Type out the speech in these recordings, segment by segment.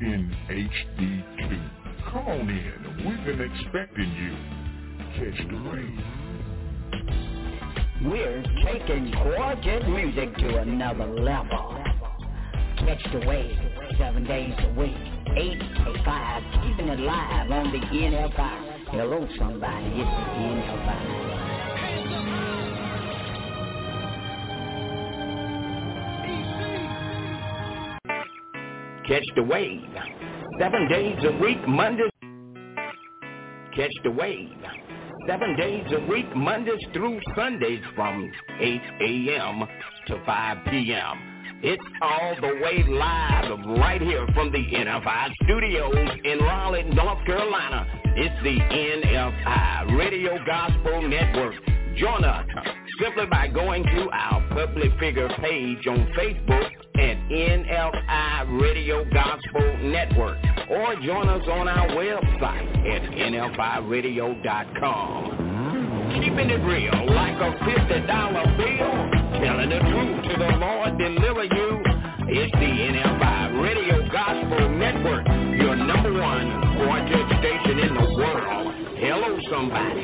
in HD2. Come on in. We've been expecting you. Catch the wave. We're taking gorgeous music to another level. Catch the wave 7 days a week, 8 to 5, keeping it live on the NFI. Hello, somebody, it's the NFI. Catch the wave 7 days a week, Mondays. Catch the wave 7 days a week, Mondays through Sundays from 8 a.m. to 5 p.m. It's all the way live right here from the NFI studios in Raleigh, North Carolina. It's the NFI Radio Gospel Network. Join us simply by going to our public figure page on Facebook at NFI Radio Gospel Network, or join us on our website at nfiradio.com. Keeping it real like a $50 bill, telling the truth to the Lord deliver you. It's the NFI Radio Gospel Network, your number one quartet station in the world. Hello, somebody.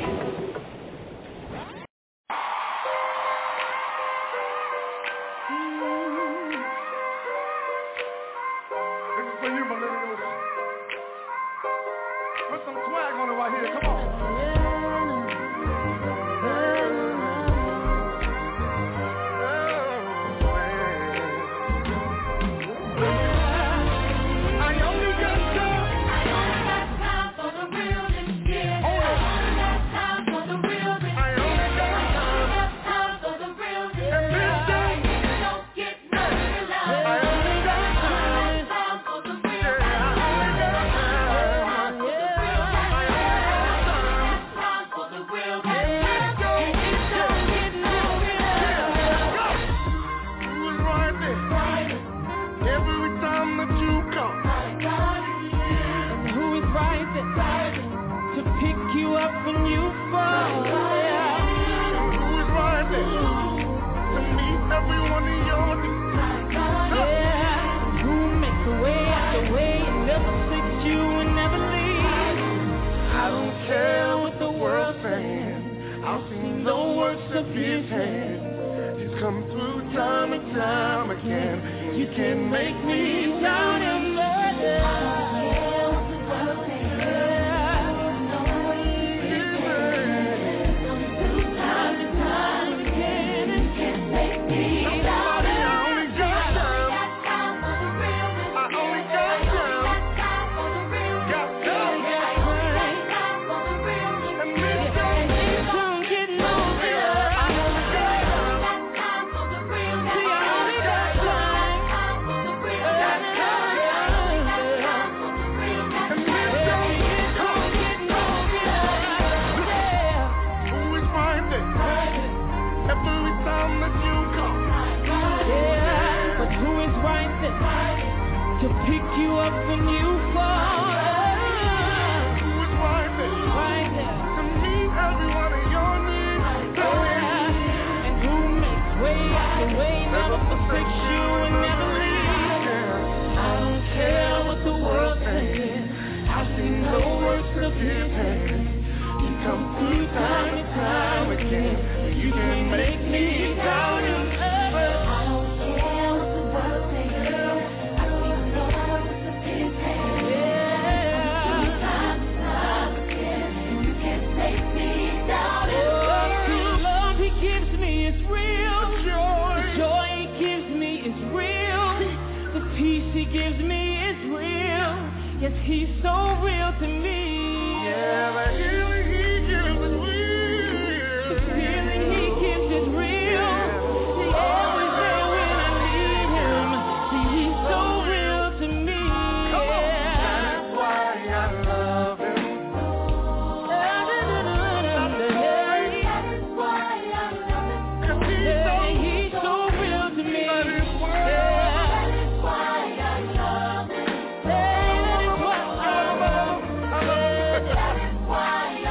Why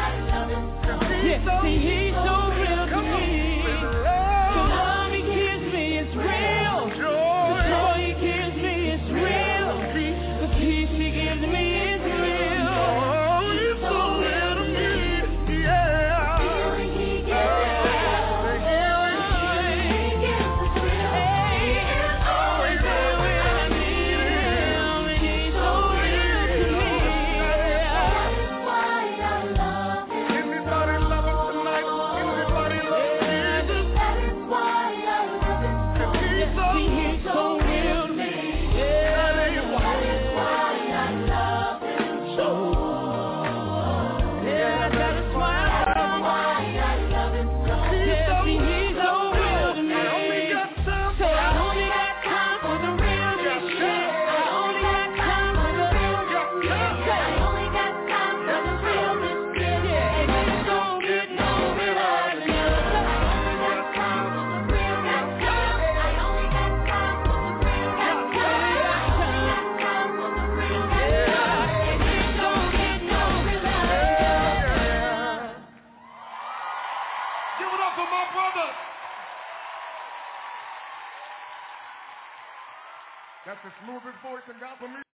smoothest voice in gospel music.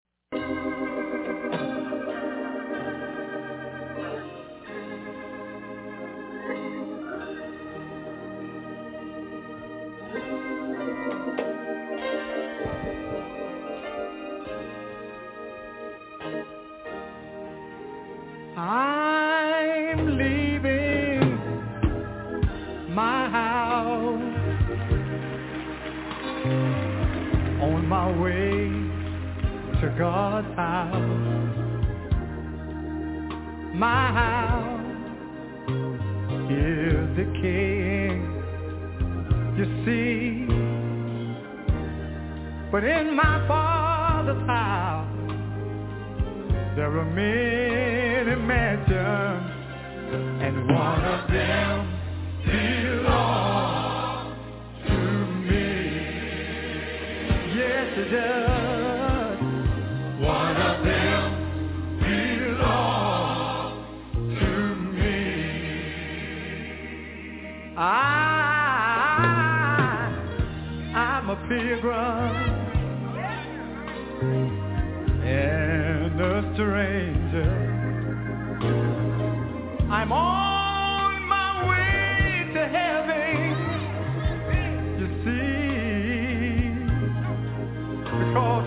I'm leaving my house on my way to God's house. My house is decaying, you see, but in my Father's house there are many mansions, and one of them belongs to me. Yes, it does. One of them belongs to me. I'm a pilgrim and a stranger. I'm on my way to heaven, you see, because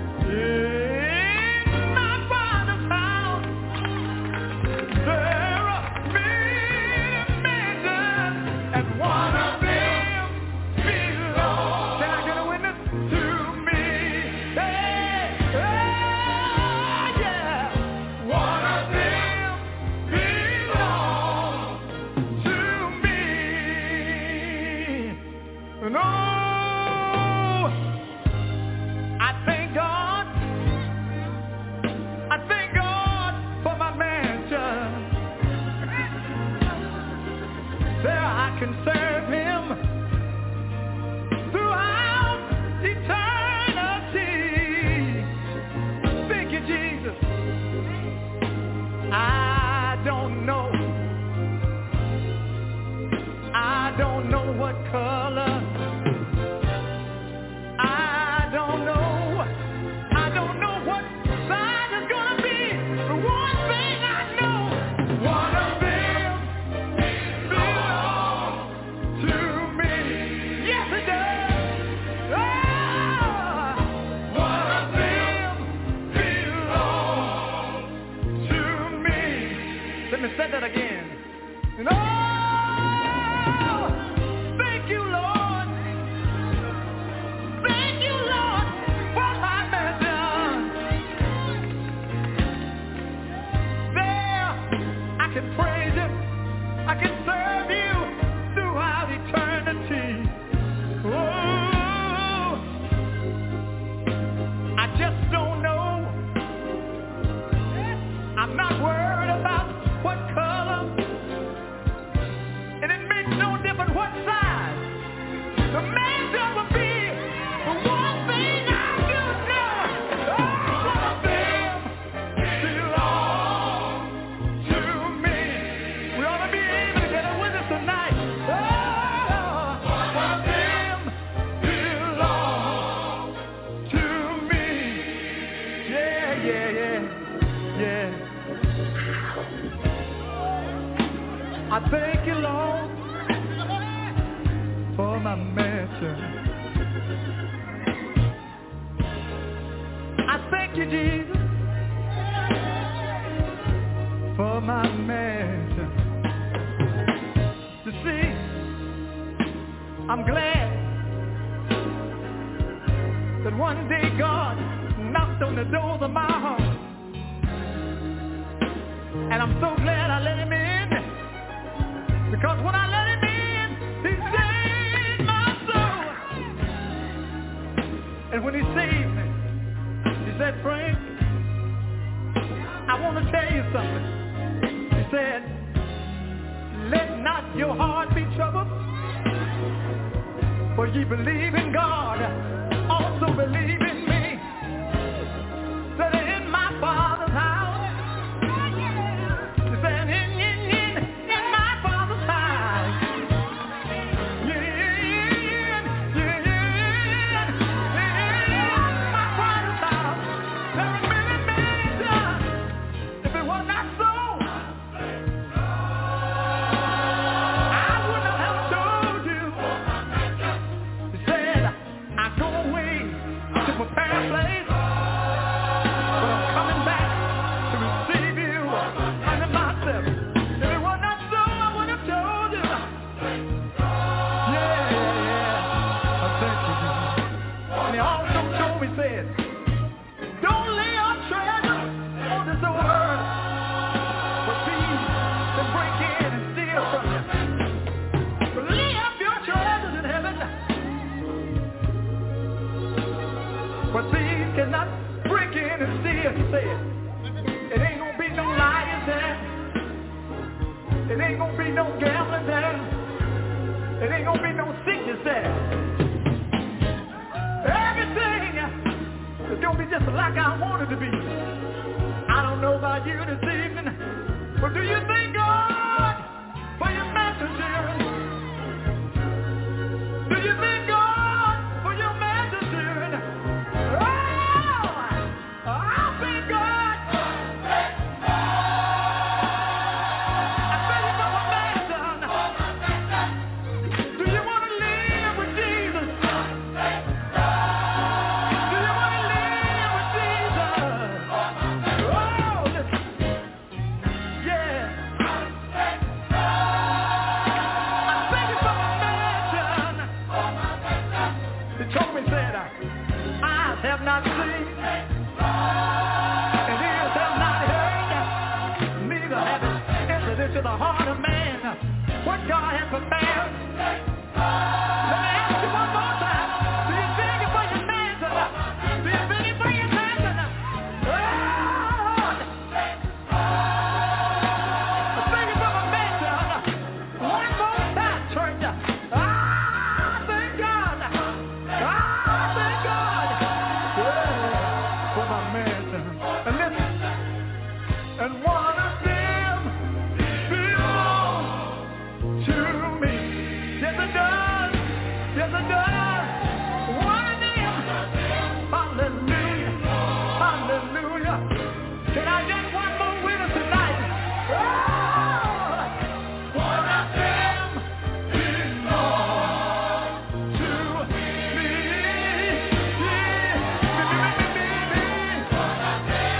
in my Father's house there are many mansions, and one of them belongs. Can I get a witness? To me. Hey, yeah. One of them belongs to me. And oh, I thank God. I thank God for my mansion. There I can serve Him throughout eternity. Thank you, Jesus. I don't know what color. I don't know what size it's gonna be. But one thing I know, one of them belongs to me. Yes, it does. Oh, one of them belongs to me. Let me say that again. And oh, thank you, Lord. Thank you, Lord, for my mansion. There, I can praise You. I can serve You throughout eternity. Oh, I just don't know. I'm not worried about what color, and it makes no difference what size the mansion will be. But one thing I do know, all of them belong to me. We ought to be able to get a witness tonight. Oh, one of them belong to me. Yeah, yeah, yeah, yeah. I thank You, Lord, for my mansion. I thank You, Jesus, for my mansion. You see, I'm glad that one day God knocked on the doors of my heart, and I'm so glad I let Him in, because when I let Him in, He saved my soul. And when He saved me, He said, Frank, I want to tell you something. He said, let not your heart be troubled, for ye believe in God, also believe in me. That in my Father's house, He said, in my Father's house, in my Father's to see it, say it. It ain't gonna be no liars there. It ain't gonna be no gambling there. It ain't gonna be no sickness there. Everything is gonna be just like I want it to be. I don't know about you this evening, but do you thank God for your messengers? Do you thank God for your messengers? Oh, I thank God. I thank you for my man. Do you want to live with Jesus? Do you want to live with Jesus? Oh, listen. Yeah. I thank you for my man. He told me, said, eyes have not seen, and ears have not heard, neither have it entered into the heart of man what God has prepared. Let me ask you one more time. Do you thank you for your mansion? Do you thank you for your mansion? Lord, thank you for my mansion. One more time, church. Thank God. Thank God. Yeah, for my mansion. And listen, and one of them belongs to me. Yes, it does. Yes, it does. One of them. Hallelujah. Hallelujah. Can I get one more witness tonight? Oh, one of them belongs to me. Yeah.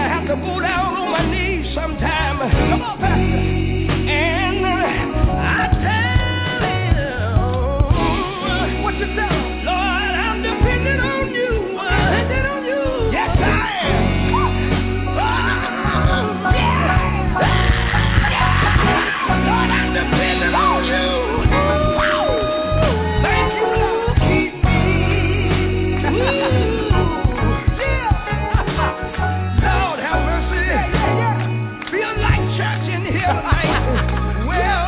have to go down on my knees sometime. Come on, Pastor. And I tell him, what you tell him? Lord, I'm depending on you. Depending on you. Yes, I am. Lord, I'm depending on you. Thank you, Lord. Keep me. Lord, have mercy. Feel like church in here tonight. Well,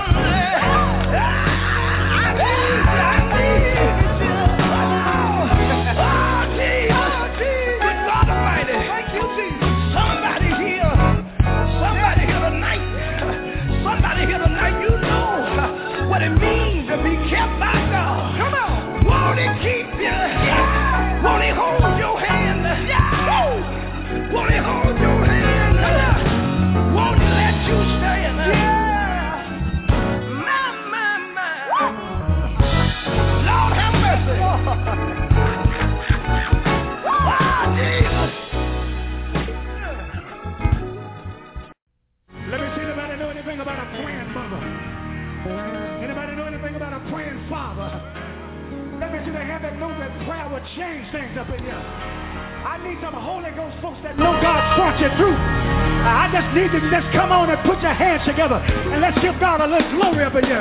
I need Jesus. Good God Almighty. Thank you, Jesus. Somebody here tonight. Somebody here tonight, you know what it means to be kept by God. Come on. Won't He keep you? Yeah. Won't He hold your hand? Yeah. Won't He hold your hand? Won't He let you stand? Yeah. My. Lord have mercy. Jesus. Let me see, anybody know anything about a praying mother? Anybody know anything about a praying father? Let me see the hand that knows that prayer will change things up in here. I need some Holy Ghost folks that know God brought you through. I just need you to just come on and put your hands together and let's give God a little glory up in here.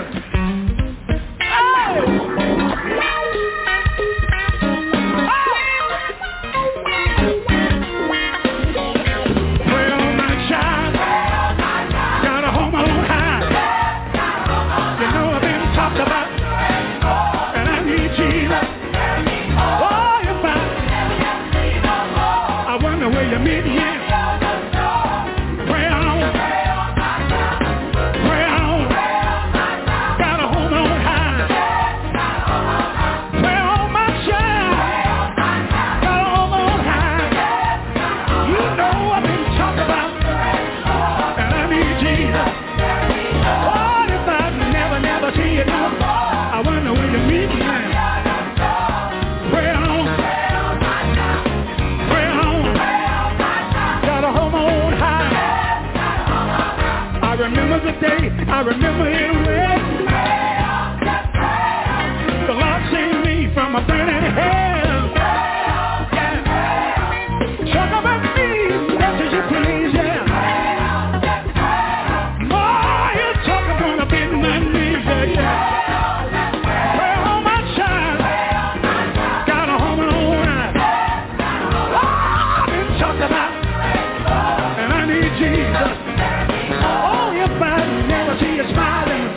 I remember it well. The Lord saved me from a burning hell. Talk about me, that's as you please, yeah. More you talk about up in my knees, yeah. Prayer on my child, got a home and home. I've been talked about, and I need Jesus. Oh, if I never see you smiling,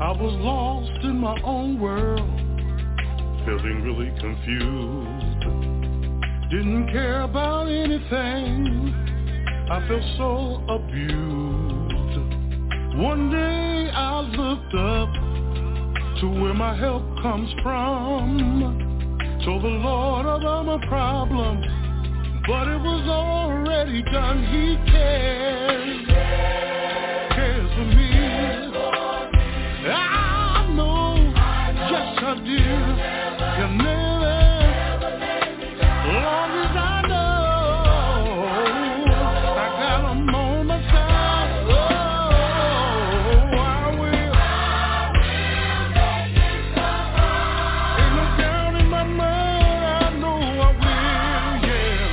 I was lost in my own world, feeling really confused. Didn't care about anything, I felt so abused. One day I looked up to where my help comes from. Told the Lord about my problem, but it was already done. He cares for me. I know, yes I do. He'll never let me go. Long as I know I got him on my side. Oh, I will. Ain't no doubt in my mind. I know I will.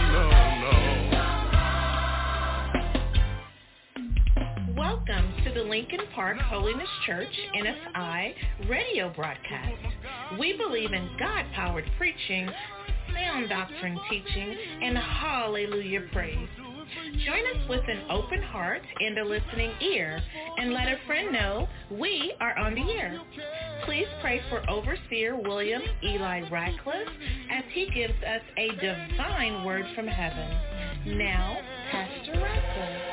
Yeah, no. Welcome to the Lincoln Park Holiness Church, NFI, radio broadcast. We believe in God-powered preaching, sound doctrine teaching, and hallelujah praise. Join us with an open heart and a listening ear, and let a friend know we are on the air. Please pray for Overseer William Eli Ratcliffe as he gives us a divine word from heaven. Now, Pastor Ratcliffe.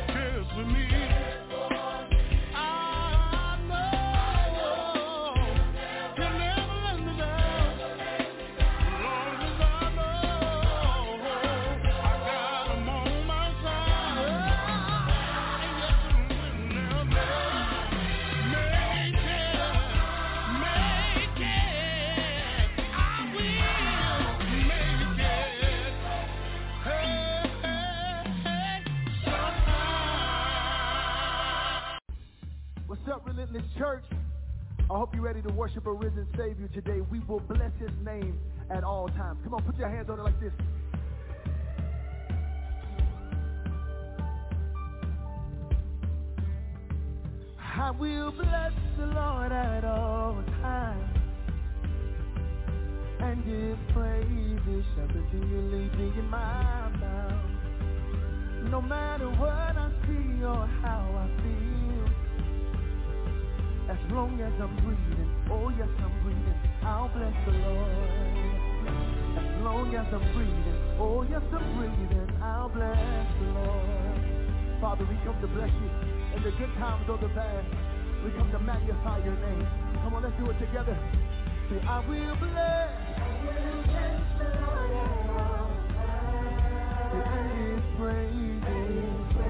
Relentless Church, I hope you're ready to worship a risen Savior today. We will bless his name at all times. Come on, put your hands on it like this. I will bless the Lord at all times, and his praises shall continually be in my mouth. No matter what I see or how I feel, as long as I'm breathing, oh yes I'm breathing, I'll bless the Lord. As long as I'm breathing, oh yes I'm breathing, I'll bless the Lord. Father, we come to bless you in the good times or the bad. We come to magnify your name. Come on, let's do it together. Say, I will bless the Lord at all times. And his praises.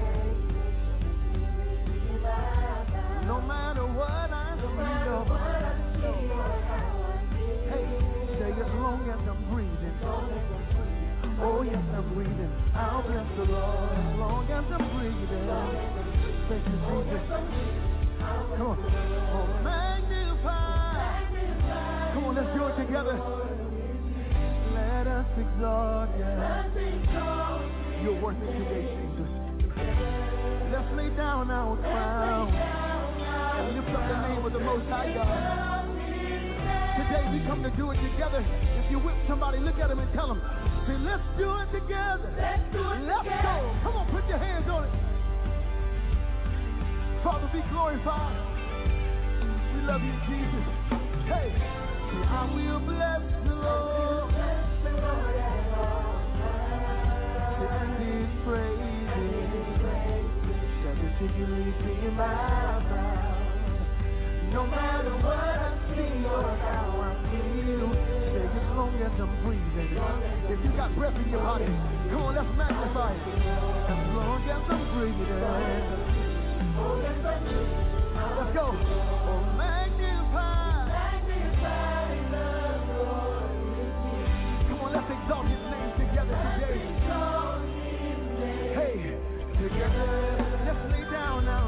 No matter what I see, hey, say as long as I'm breathing, oh yes I'm breathing, I'll bless the Lord. As long as I'm breathing, thank you Jesus. Come on, oh magnify. Come on, let's do it together. Let us exalt you. You're worth it today, Jesus. Let's lay down our crown and lift up the name of the Most High God. Today we come to do it together. If you whip somebody, look at them and tell them, say, let's do it together. Let's go. Come on, put your hands on it. Father, be glorified. We love you, Jesus. Hey, I will bless the Lord. And his praises shall continually be in my mouth. No matter what I see or how I feel, say as long as I'm breathing. If you got breath in your body, come on, let's magnify it. As long as I'm breathing. Let's go. Oh, magnify. Come on, let's exalt his name together today. Hey, together, let's lay down now.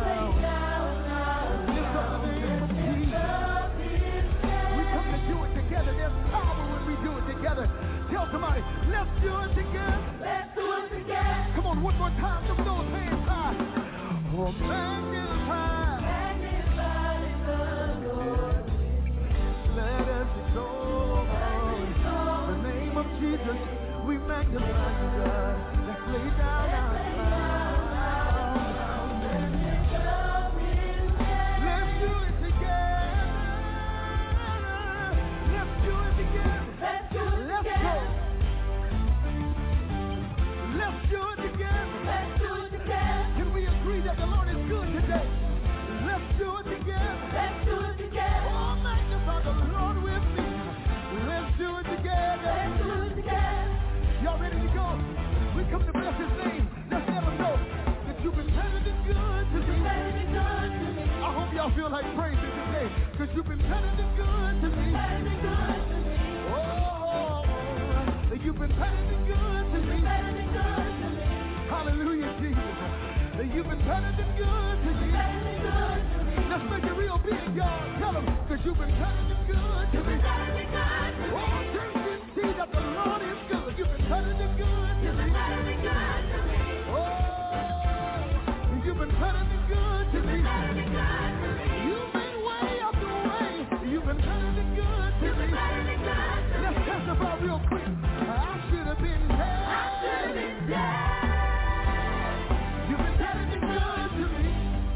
Tell somebody, let's do it together. Let's do it together. Come on, one more time. Lift those hands high. Oh, magnify. y'all feel like praising today? Because you've been better than good to me. Oh, you've been better than good to me. Hallelujah, Jesus. You've been better than good to me. Let's make it real big, y'all. Tell them, because you've been better than good to me. Oh, taste and see that the Lord is good. You've been better than good to me. Oh, you've been better than good to me. You've been way up the way. You've been better than good to me. Let's testify real quick. I should have been dead. You've been better than good to me.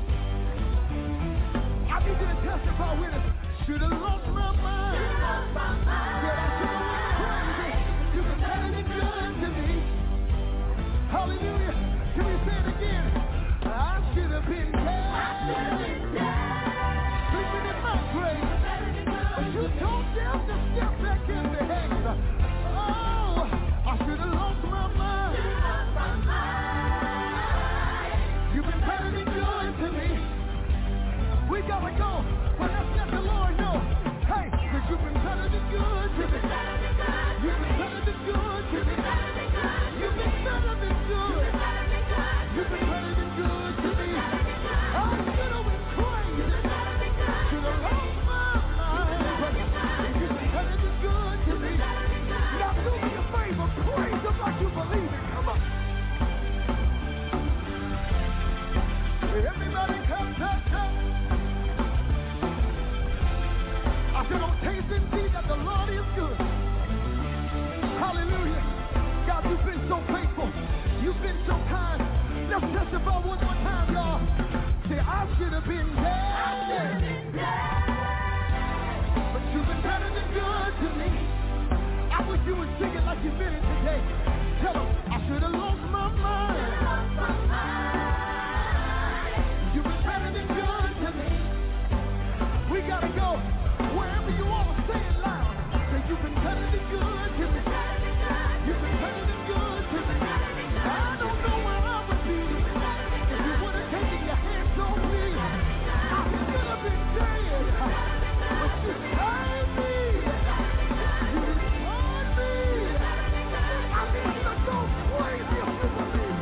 I need you to testify with us. Should have lost my mind. Said I should have went crazy. You've been better than good to me. Hallelujah. Can we say it again? I should have been dead. Sleeping in my grave. But you told them to step back in the heaven. Oh, I should have lost my mind. You've been better than good to me. We gotta go. But let's let the Lord know. Hey, that you've been better than good to me. You've been better than good to me. You've been better than good. You've been better than good to me. I should have been crazy. Should have lost my mind. But you've been better than good to me. Now do me a favor. Praise him like you believe it. Come on. Everybody come, come, come. I said, oh, taste and see that the Lord is good. Hallelujah. God, you've been so faithful. You've been so kind. Let's testify one more time, y'all. Say, I should have been dead. But you've been better than good to me. I wish you would sing it like you meant it today. Tell them, I should have lost my mind. You've been better than good to me. We gotta go. Wherever you are, say it loud. Say you've been better than good to me. You've been better than good to me. I don't know where I would be if you would have taken your hands on me. I should have been dead, but you saved me. You restored me. I need you to go crazy if you believe.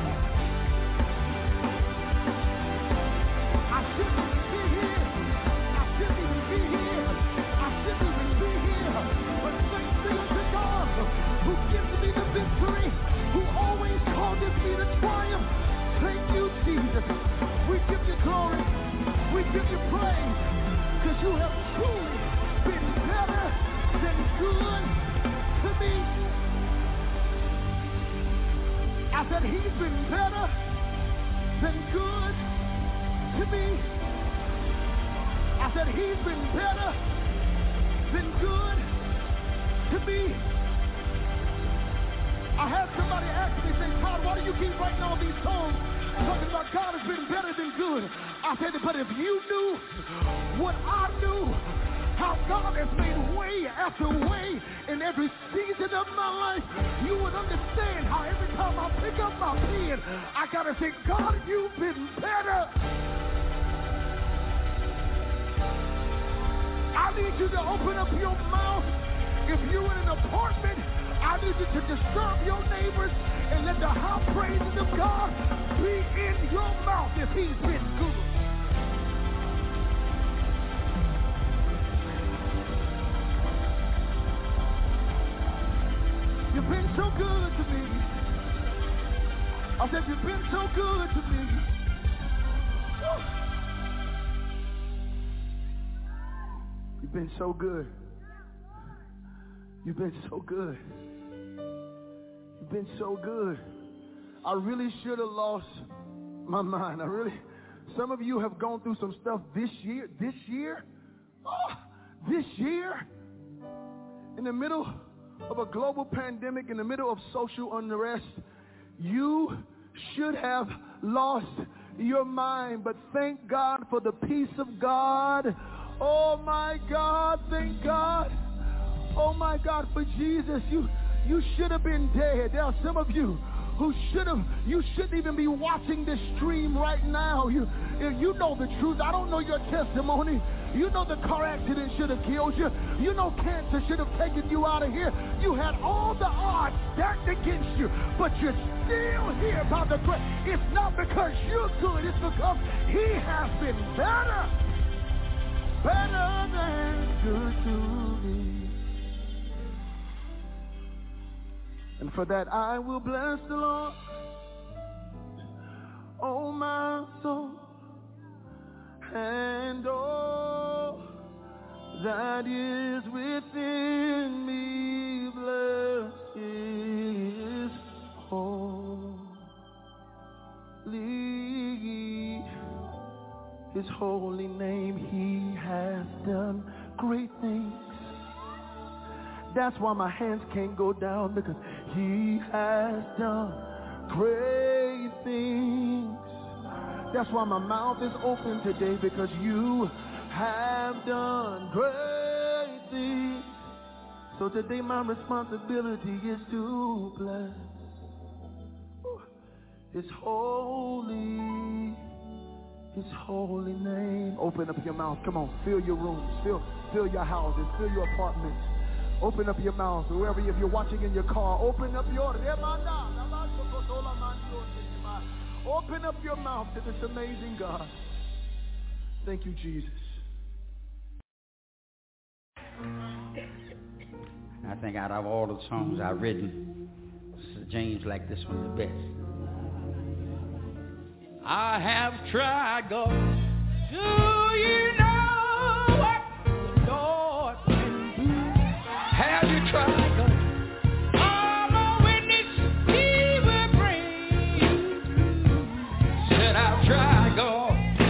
I shouldn't be here. I shouldn't even be here. I shouldn't even be here. But thanks be unto God who gives me the victory, who always causes me to triumph. Thank you, Jesus. We give you glory. We give you praise. Because you have truly been better than good to me. I said he's been better than good to me. I said he's been better than good to me. I had somebody ask me, say, Todd, why do you keep writing all these songs talking about God has been better than good? I said, but if you knew what I knew, how God has made way after way in every season of my life, you would understand how every time I pick up my pen, I gotta say, God, you've been better. I need you to open up your mouth. If you're in an apartment, I need you to disturb your neighbors and let the high praises of God be in your mouth if he's been good. You've been so good to me. I said you've been so good to me. Woo. You've been so good. You've been so good. You've been so good. I really should have lost my mind. Some of you have gone through some stuff this year, in the middle of a global pandemic, in the middle of social unrest. You should have lost your mind, but thank God for the peace of God. Oh my God, thank God. Oh my God, for Jesus, you should have been dead. There are some of you you shouldn't even be watching this stream right now. You know the truth. I don't know your testimony. You know the car accident should have killed you. You know cancer should have taken you out of here. You had all the odds stacked against you, but you're still here by the grace. It's not because you're good. It's because he has been better than good to me. And for that I will bless the Lord, oh my soul, and all that is within me, bless his holy name. He has done great things. That's why my hands can't go down, because he has done great things. That's why my mouth is open today, because you have done great things. So today my responsibility is to bless his holy name. Open up your mouth. Come on, fill your rooms, fill your houses, fill your apartments. Open up your mouth. Wherever, if you're watching in your car, open up your mouth to this amazing God. Thank you, Jesus. I think out of all the songs I've written, James liked this one the best. I have tried, God. Do you know what the Lord can do? Have you tried, God? I'm a witness, he will bring you through. Said I've tried, God.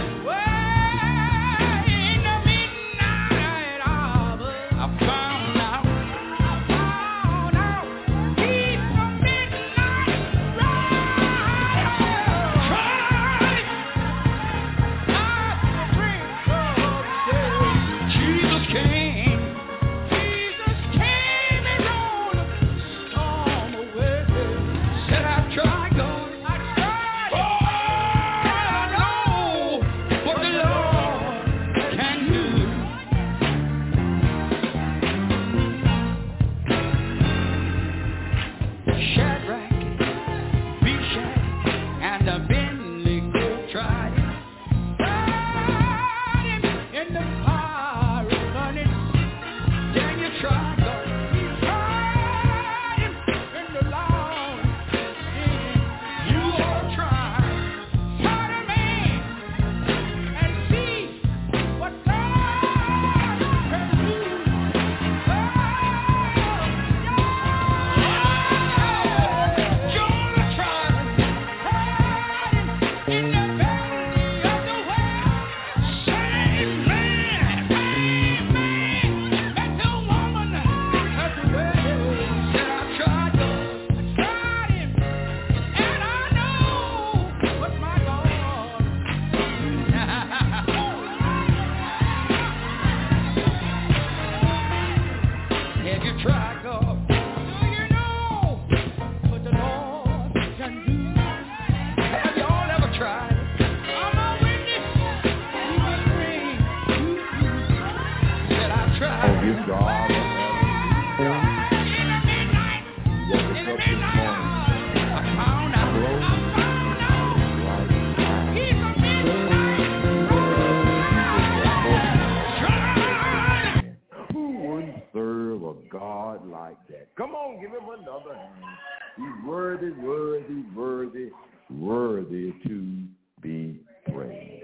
Worthy to be praised.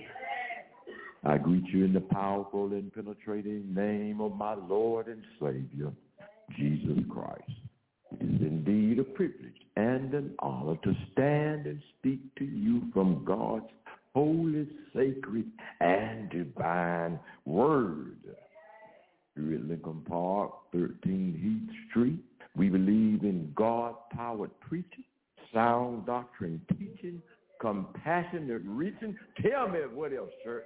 I greet you in the powerful and penetrating name of my Lord and Savior, Jesus Christ. It is indeed a privilege and an honor to stand and speak to you from God's holy, sacred, and divine word. Here at Lincoln Park, 13 Heath Street, we believe in God-powered preaching, sound doctrine teaching, compassionate reaching. Tell me what else, church.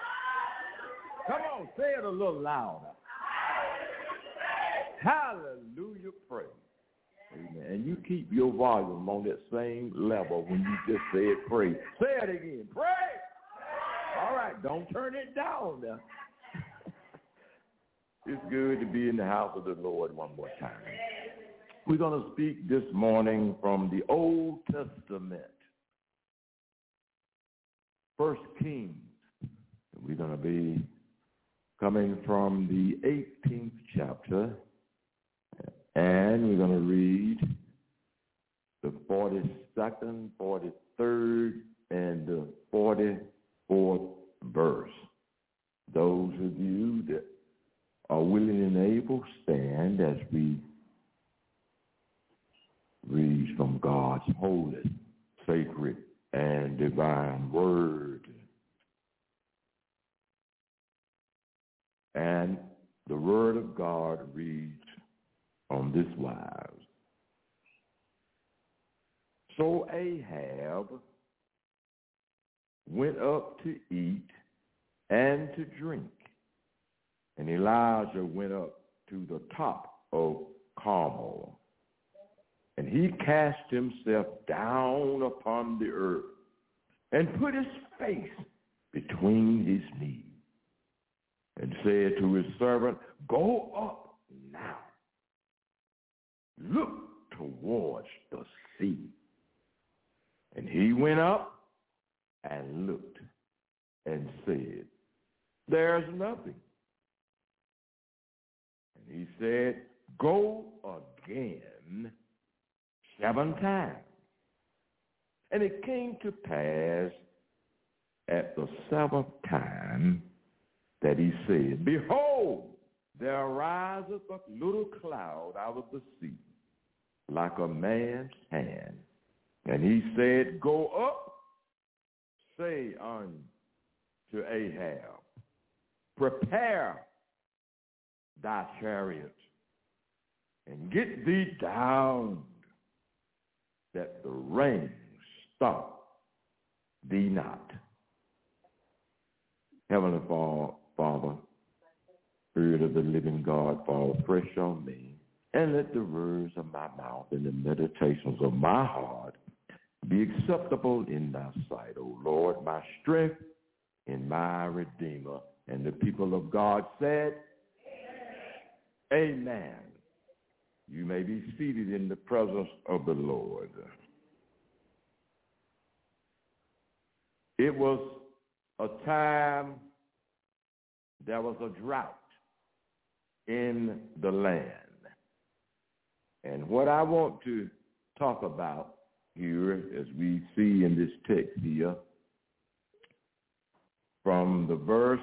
Come on, say it a little louder. Hallelujah, praise. Amen. And you keep your volume on that same level when you just said pray. Say it again. Pray. All right. Don't turn it down now. It's good to be in the house of the Lord one more time. We're going to speak this morning from the Old Testament. 1 Kings. We're going to be coming from the 18th chapter. And we're going to read the 42nd, 43rd, and the 44th verse. Those of you that are willing and able, stand as we read from God's holy, sacred, and divine word. And the word of God reads on this wise. So Ahab went up to eat and to drink, and Elijah went up to the top of Carmel, and he cast himself down upon the earth and put his face between his knees and said to his servant, "Go up now. Look towards the sea." And he went up and looked and said, "There's nothing." And he said, "Go again 7 times. And it came to pass at the 7th time that he said, "Behold, there ariseth a little cloud out of the sea, like a man's hand." And he said, "Go up, say unto Ahab, prepare thy chariot, and get thee down, that the rain stop thee not." Heavenly Father, Spirit of the living God, fall fresh on me, and let the words of my mouth and the meditations of my heart be acceptable in thy sight, O Lord, my strength and my Redeemer. And the people of God said, Amen. Amen. You may be seated in the presence of the Lord. It was a time there was a drought in the land. And what I want to talk about here, as we see in this text here, from the verse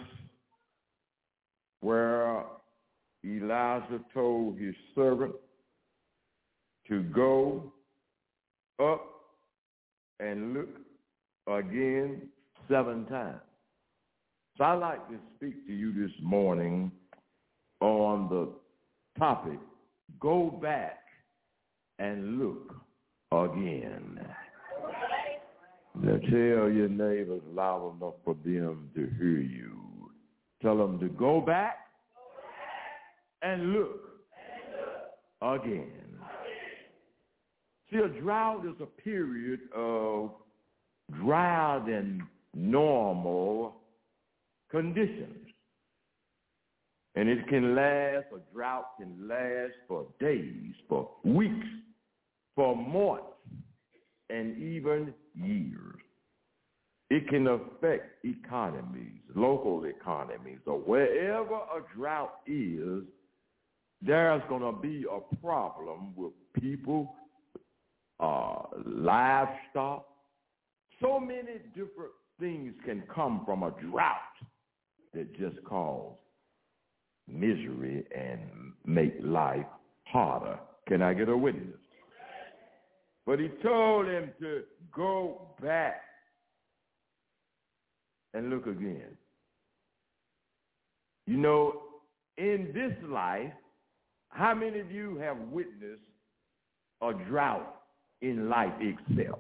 where Elijah told his servant to go up and look again 7 times. So I'd like to speak to you this morning on the topic, go back and look again. Now tell your neighbors loud enough for them to hear you. Tell them to go back and look again. See, a drought is a period of drier than normal conditions. And it can last, a drought can last for days, for weeks, for months, and even years. It can affect economies, local economies, or wherever a drought is, there's going to be a problem with people, livestock. So many different things can come from a drought that just cause misery and make life harder. Can I get a witness? But he told him to go back and look again. You know, in this life, how many of you have witnessed a drought in life itself?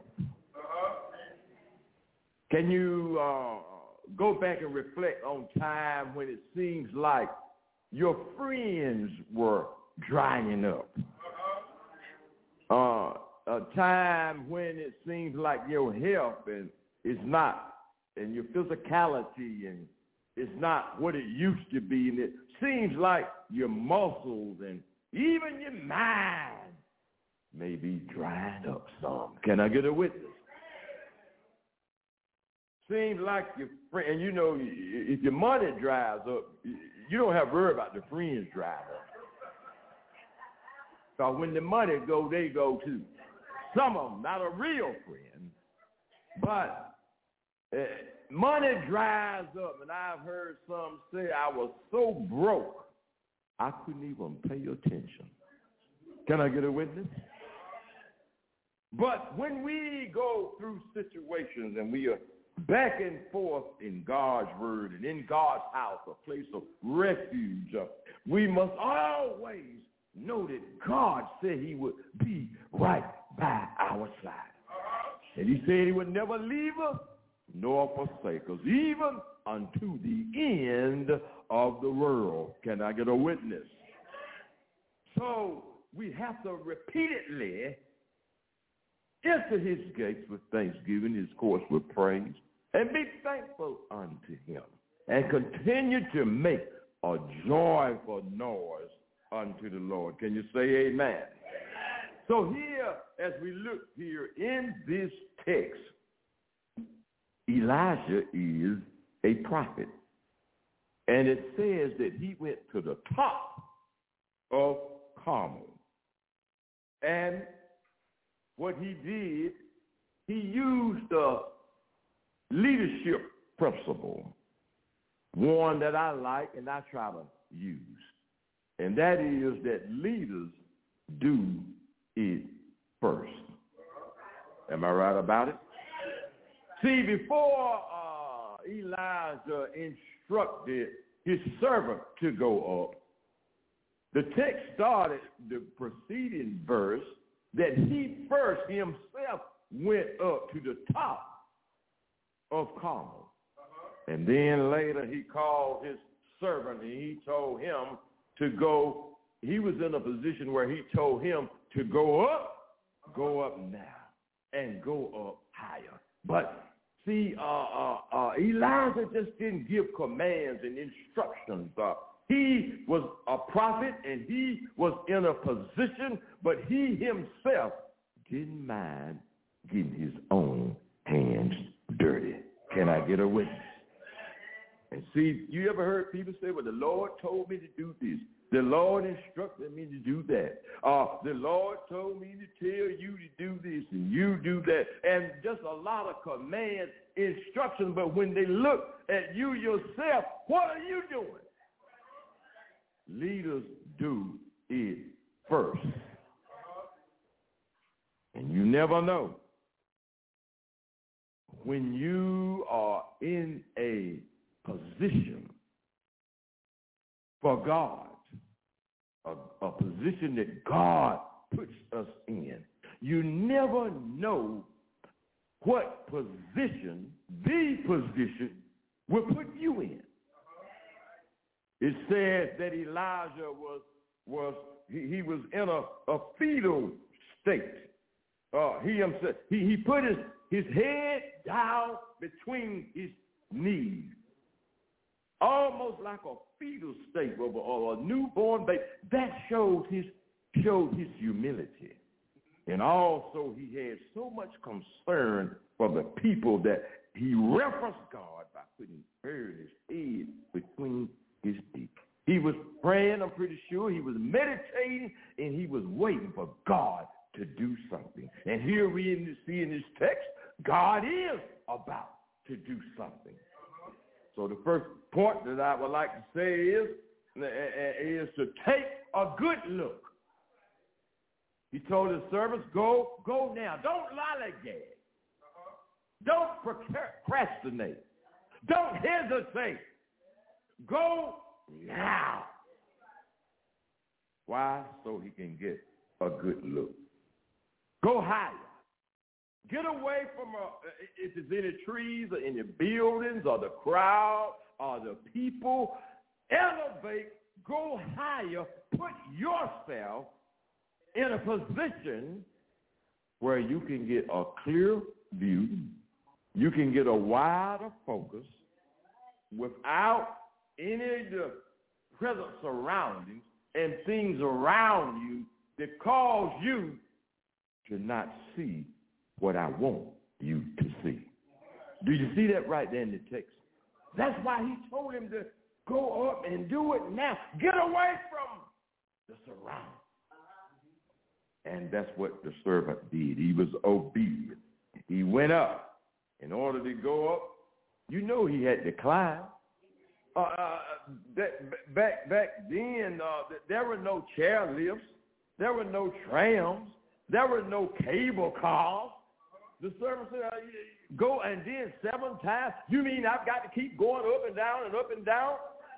Can you go back and reflect on time when it seems like your friends were drying up? a time when it seems like your health is not, and your physicality and it's not what it used to be, and it seems like your muscles and even your mind may be drying up some. Can I get a witness? Seems like your friend, and you know, if your money dries up, you don't have to worry about the friends drying up. Because when the money go, they go too. Some of them, not a real friend, but money dries up, and I've heard some say I was so broke, I couldn't even pay attention. Can I get a witness? But when we go through situations and we are back and forth in God's word and in God's house, a place of refuge, we must always know that God said he would be right by our side. And he said he would never leave us nor forsake us, even unto the end of the world. Can I get a witness? So we have to repeatedly enter his gates with thanksgiving, his courts with praise, and be thankful unto him, and continue to make a joyful noise unto the Lord. Can you say amen? So here, as we look here in this text, Elijah is a prophet. And it says that he went to the top of Carmel. And what he did, he used the leadership principle, one that I like and I try to use. And that is that leaders do it first. Am I right about it? See, before Elijah instructed his servant to go up, the text started the preceding verse that he first himself went up to the top of Carmel. And then later he called his servant and he told him to go. He was in a position where he told him to go up now, and go up higher. But see, Elijah just didn't give commands and instructions. He was a prophet and he was in a position, but he himself didn't mind getting his own hands dirty. Can I get a witness? And see, you ever heard people say, well, the Lord told me to do this. The Lord instructed me to do that. The Lord told me to tell you to do this and you do that. And just a lot of commands, instructions. But when they look at you yourself, what are you doing? Leaders do it first. And you never know. When you are in a position for God, a position that God puts us in, you never know what position, the position, will put you in. It says that Elijah was in a fetal state. He put his head down between his knees, almost like a fetal state of a newborn baby. That showed his humility. And also he had so much concern for the people that he referenced God by putting his head between his teeth. He was praying, I'm pretty sure. He was meditating, and he was waiting for God to do something. And here we see in this text, God is about to do something. So the first point that I would like to say is to take a good look. He told his servants, go now. Don't lollygag. Don't procrastinate. Don't hesitate. Go now. Why? So he can get a good look. Go higher. Get away from, if there's any trees or any buildings or the crowd or the people. Elevate, go higher, put yourself in a position where you can get a clear view, you can get a wider focus without any of the present surroundings and things around you that cause you to not see what I want you to see. Do you see that right there in the text? That's why he told him to go up and do it now. Get away from the surroundings. And that's what the servant did. He was obedient. He went up. In order to go up, you know he had to climb. Back then, there were no chairlifts. There were no trams. There were no cable cars. The servant said, go and then 7 times. You mean I've got to keep going up and down and up and down?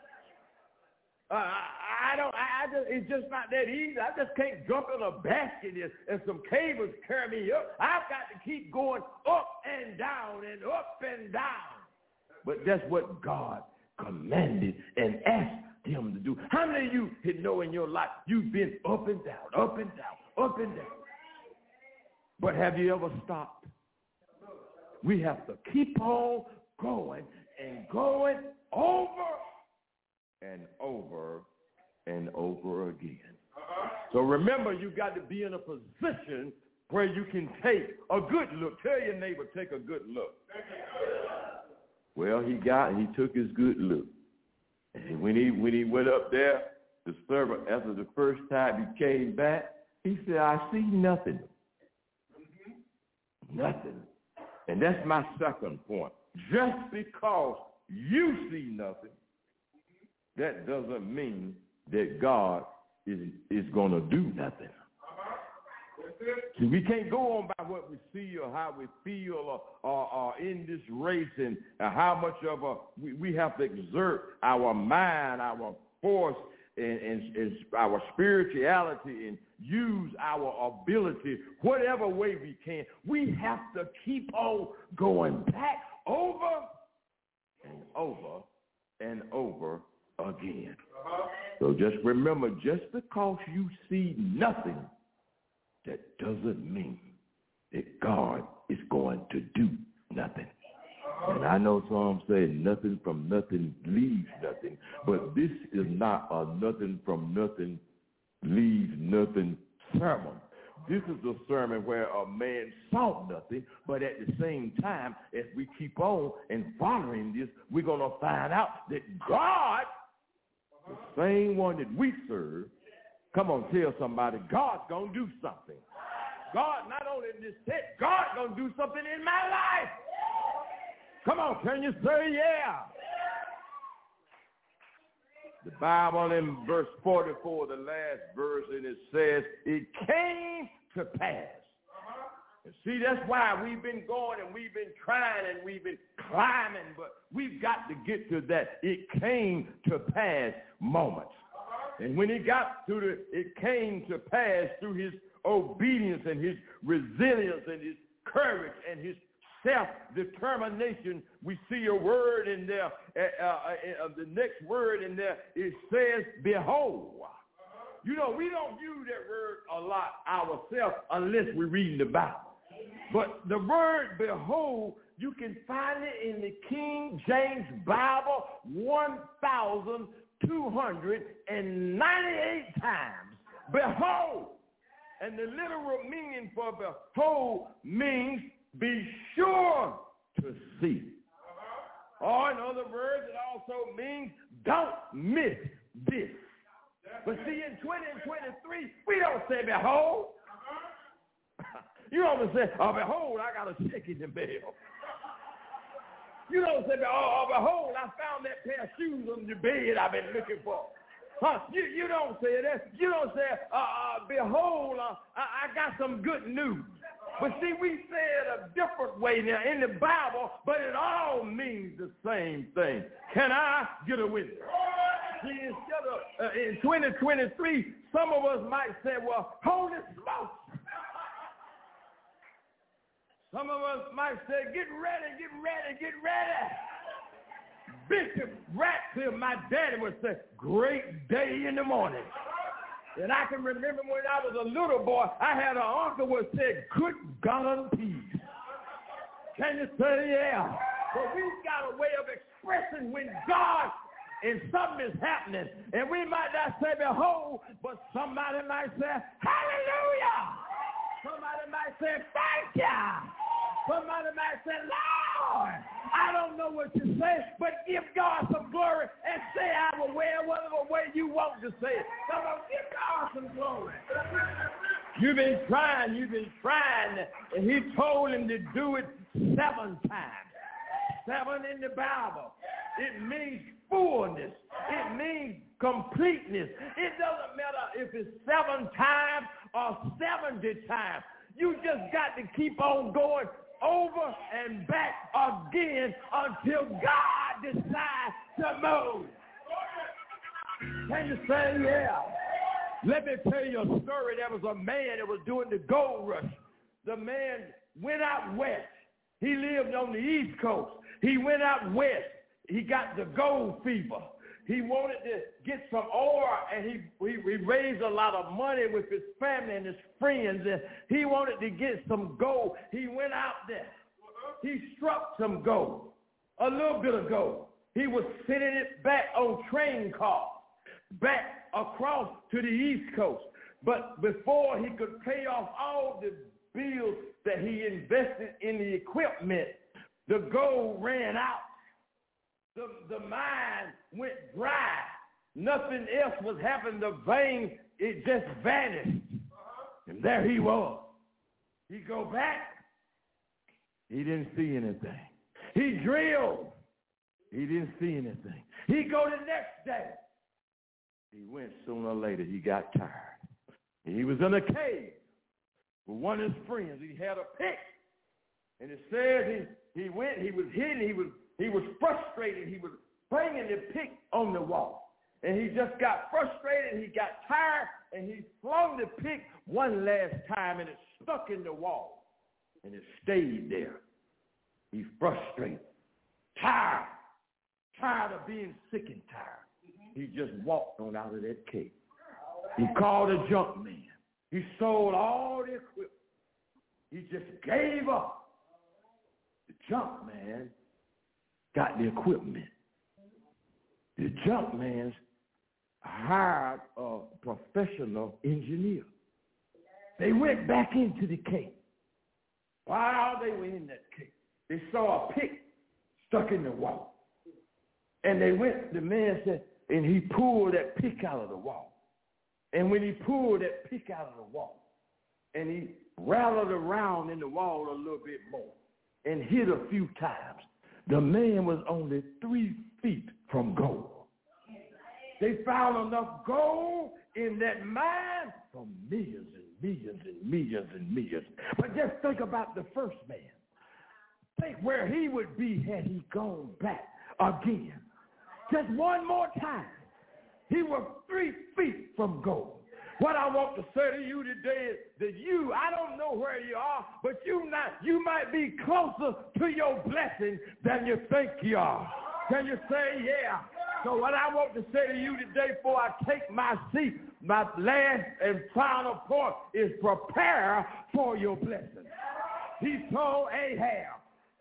It's just not that easy. I just can't jump in a basket and some cables carry me up. I've got to keep going up and down and up and down. But that's what God commanded and asked him to do. How many of you know in your life you've been up and down, up and down, up and down? But have you ever stopped? We have to keep on going and going over and over and over again. So remember, you've got to be in a position where you can take a good look. Tell your neighbor, take a good look. Well, he took his good look. And when he went up there, the servant, after the first time he came back, he said, I see nothing. Nothing. And that's my second point. Just because you see nothing, that doesn't mean that God is going to do nothing. See, we can't go on by what we see or how we feel or in this race and how much of we have to exert our mind, our force, and our spirituality and use our ability whatever way we can. We have to keep on going back over and over and over again. So just remember, just because you see nothing, that doesn't mean that God is going to do nothing. And I know some say nothing from nothing leaves nothing, but this is not a nothing from nothing leaves nothing sermon. This is a sermon where a man saw nothing, but at the same time, as we keep on and following this, we're going to find out that God, the same one that we serve, come on, tell somebody, God's going to do something. God, not only in this text, God's going to do something in my life. Come on, can you say yeah? The Bible in verse 44, the last verse, and it says, it came to pass. And see, that's why we've been going and we've been trying and we've been climbing, but we've got to get to that it came to pass moment. And when he got to it came to pass through his obedience and his resilience and his courage and his self-determination. We see a word in there, the next word in there, it says, behold. You know, we don't use that word a lot ourselves unless we're reading the Bible. But the word behold, you can find it in the King James Bible 1,298 times. Behold. And the literal meaning for behold means be sure to see. Or in other words, it also means don't miss this. But see, in 2023, we don't say behold. You don't say, oh, behold, I got a check in the mail. You don't say, oh, behold, I found that pair of shoes on the bed I've been looking for. Huh? You don't say that. You don't say, behold, I got some good news. But see, we say it a different way now in the Bible, but it all means the same thing. Can I get a witness? See, instead of in 2023, some of us might say, well, holy smokes. Some of us might say, get ready, get ready, get ready. Bishop Ratfield, my daddy, would say, great day in the morning. And I can remember when I was a little boy, I had an uncle who said, good God and peace. Can you say yeah? But we've got a way of expressing when God and something is happening. And we might not say behold, but somebody might say hallelujah. Somebody might say thank you. Somebody might say Lord. I don't know what to say, but give God some glory and say I will wear whatever way you want to say it. Come on, give God some glory. You've been trying, and he told him to do it 7 times. 7 in the Bible. It means fullness. It means completeness. It doesn't matter if it's 7 times or 70 times. You just got to keep on going over and back again until God decides to move. Can you say yeah? Let me tell you a story. There was a man that was doing the gold rush. The man went out west. He lived on the East Coast. He went out west. He got the gold fever. He wanted to get some ore, and he raised a lot of money with his family and his friends, and he wanted to get some gold. He went out there. He struck some gold, a little bit of gold. He was sending it back on train cars, back across to the East Coast. But before he could pay off all the bills that he invested in the equipment, the gold ran out. The mine went dry. Nothing else was happening. The vein, it just vanished. And there he was. He go back. He didn't see anything. He drilled. He didn't see anything. He go the next day. He went sooner or later. He got tired. He was in a cave with one of his friends. He had a pick. And it says he went, he was hidden, he was frustrated. He was banging the pick on the wall. And he just got frustrated. He got tired, and he flung the pick one last time, and it stuck in the wall. And it stayed there. He's frustrated, tired of being sick and tired. He just walked on out of that cave. He called a junk man. He sold all the equipment. He just gave up. The junk man got the equipment. The junk man hired a professional engineer. They went back into the cave. While they were in that cave, they saw a pick stuck in the wall. And the man said, and he pulled that pick out of the wall. And when he pulled that pick out of the wall, and he rattled around in the wall a little bit more and hit a few times, the man was only 3 feet from gold. They found enough gold in that mine for millions and millions and millions and millions. But just think about the first man. Think where he would be had he gone back again. Just one more time. He was 3 feet from gold. What I want to say to you today is that I don't know where you are, but you might be closer to your blessing than you think you are. Can you say yeah? So what I want to say to you today before I take my seat, my last and final point is prepare for your blessing. He told Ahab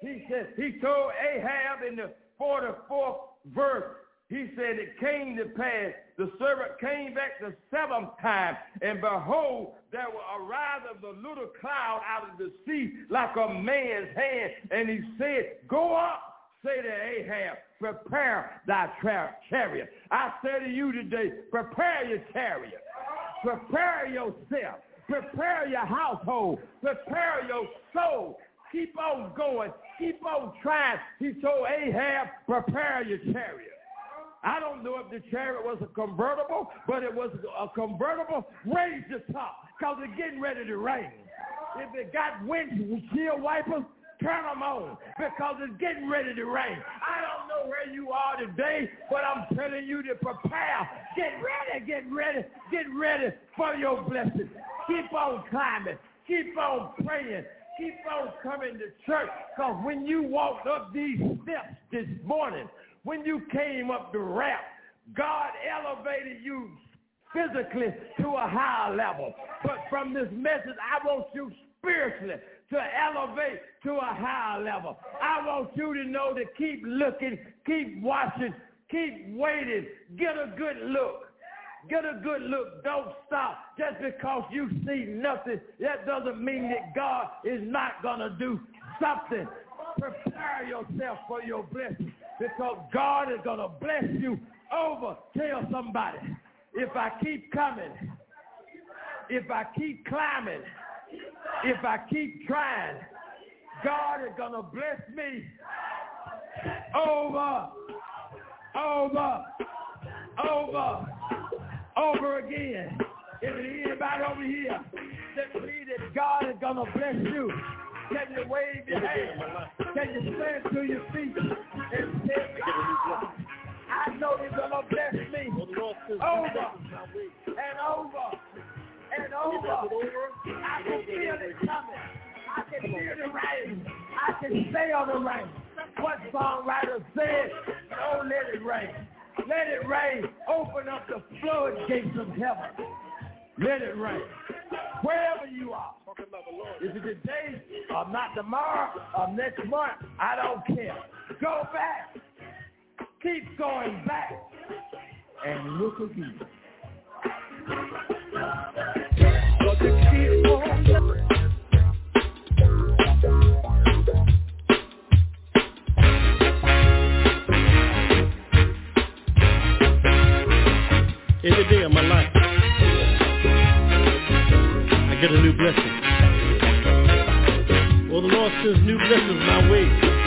in the 44th verse, he said, it came to pass, the servant came back the 7th time, and behold, there will arise of the little cloud out of the sea like a man's hand. And he said, go up, say to Ahab, prepare thy chariot. I say to you today, prepare your chariot. Prepare yourself. Prepare your household. Prepare your soul. Keep on going. Keep on trying. He told Ahab, prepare your chariot. I don't know if the chariot was a convertible, but it was a convertible. Raise the top because it's getting ready to rain. If it got windshield wipers, turn them on because it's getting ready to rain. I don't know where you are today, but I'm telling you to prepare. Get ready for your blessing. Keep on climbing. Keep on praying. Keep on coming to church because when you walked up these steps this morning, when you came up the ramp, God elevated you physically to a higher level. But from this message, I want you spiritually to elevate to a higher level. I want you to know to keep looking, keep watching, keep waiting. Get a good look. Get a good look. Don't stop. Just because you see nothing, that doesn't mean that God is not going to do something. Prepare yourself for your blessing, because God is going to bless you over. Tell somebody, if I keep coming, if I keep climbing, if I keep trying, God is going to bless me over again. If there's anybody over here that believes that God is going to bless you, can you wave your hand? Can you stand to your feet and say, God, I know He's going to bless me over and over and over. I can feel it coming. I can hear the rain. I can sail the rain. What songwriter said, don't let it rain. Let it rain. Open up the floodgates of heaven. Let it rain. Wherever you are. Is it today or not tomorrow or next month? I don't care. Go back. Keep going back. And look again. Keep on. Every day of my life, I get a new blessing. Well, the Lord sends new blessings my way,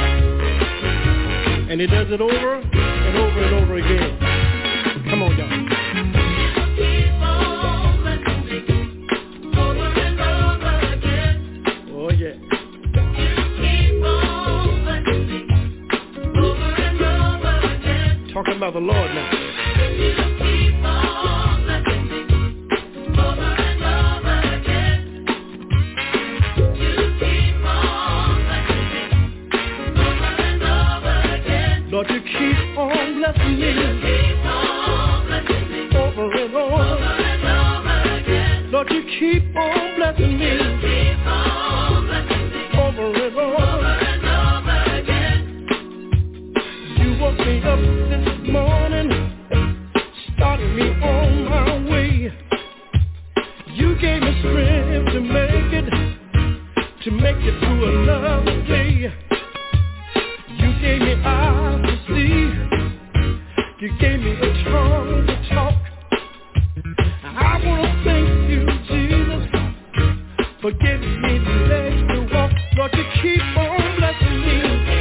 and He does it over and over and over again. Come on, y'all. Oh, yeah. Talking about the Lord now. Lord, you keep on blessing me over and over. Lord, you keep on blessing me over and over. You woke me up this morning, started me on my way. You gave me strength to make it through another day. You gave me eyes to see. You gave me a tongue to talk. I want to thank you, Jesus, for giving me the legs to walk. Lord, you keep on blessing me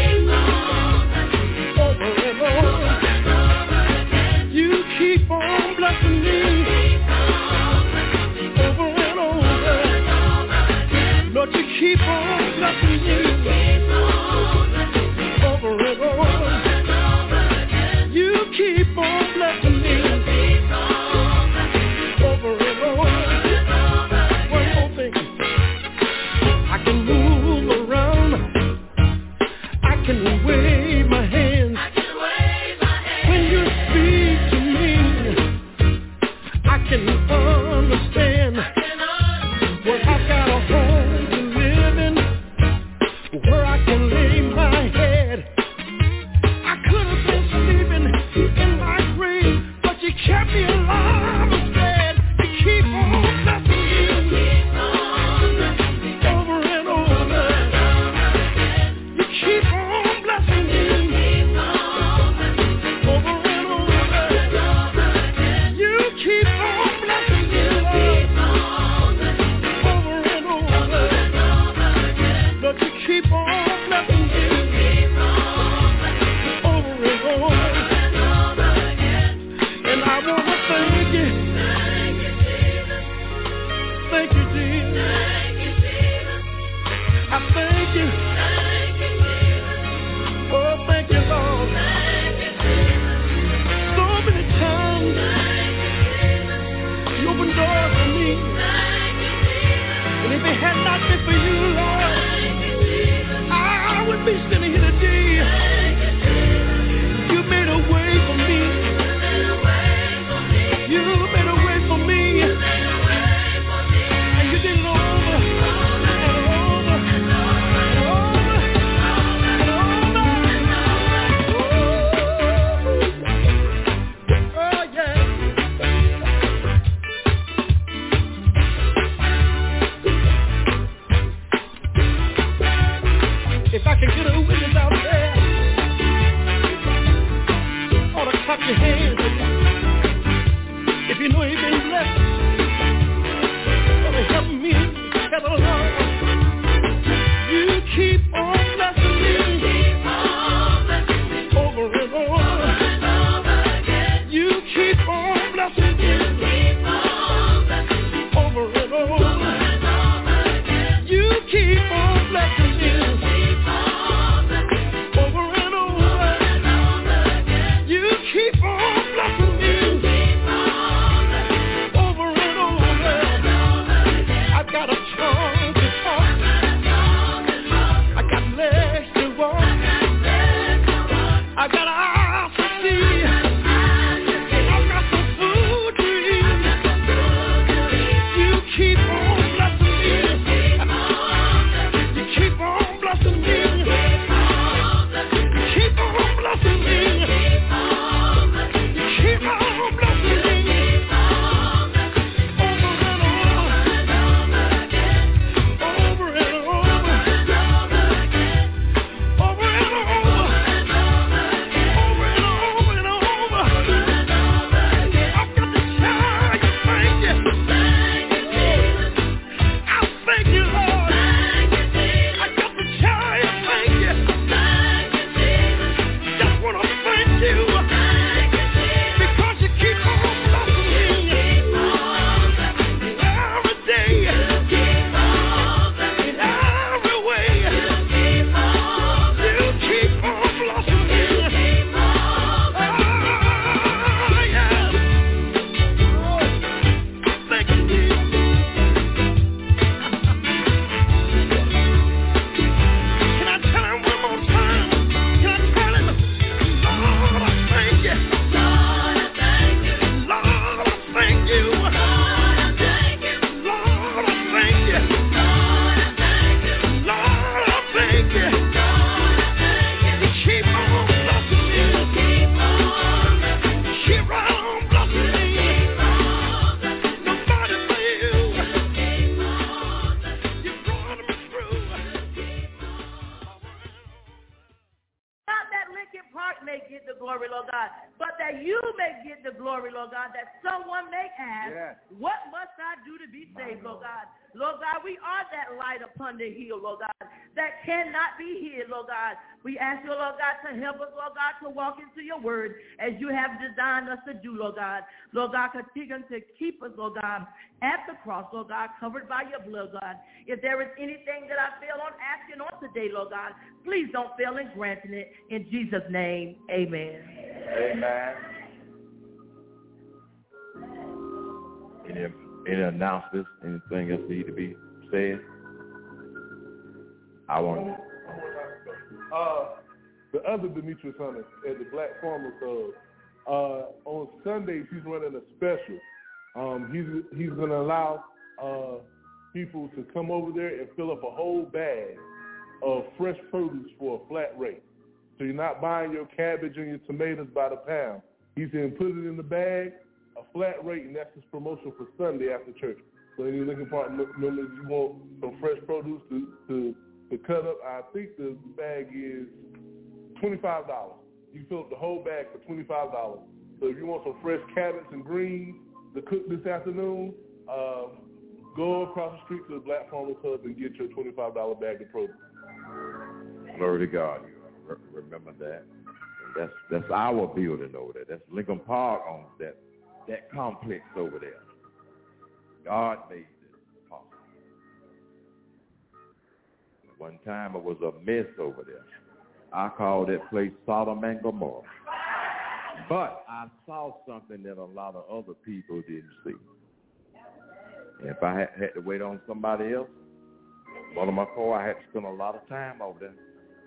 over and over. You keep on blessing me over and over. Lord, you keep on blessing me. glory, Lord God, that someone may ask, what must I do to be saved, Lord God? Lord God, we are that light upon the hill, Lord God, that cannot be hid, Lord God. We ask you, Lord God, to help us, Lord God, to walk into your word as you have designed us to do, Lord God. Lord God, continue to keep us, Lord God, at the cross, Lord God, covered by your blood, God. If there is anything that I fail on asking on today, Lord God, please don't fail in granting it. In Jesus' name, amen. Amen. Any announcements, anything else need to be said? I want the other Demetrius Hunter at the Black Farmers Club, on Sundays he's running a special. He's going to allow people to come over there and fill up a whole bag of fresh produce for a flat rate. So you're not buying your cabbage and your tomatoes by the pound. He's going to put it in the bag, a flat rate, and that's his promotion for Sunday after church. So any Lincoln Park members, you want some fresh produce to cut up, I think the bag is $25. You fill up the whole bag for $25. So if you want some fresh cabbage and greens to cook this afternoon, go across the street to the Black Farmers Club and get your $25 bag of produce. Glory to God. Remember that. That's our building over there. That's Lincoln Park owns that complex over there. God made this possible. One time it was a mess over there. I called that place Sodom and Gomorrah. But I saw something that a lot of other people didn't see. And if I had to wait on somebody else, one of my car, I had to spend a lot of time over there.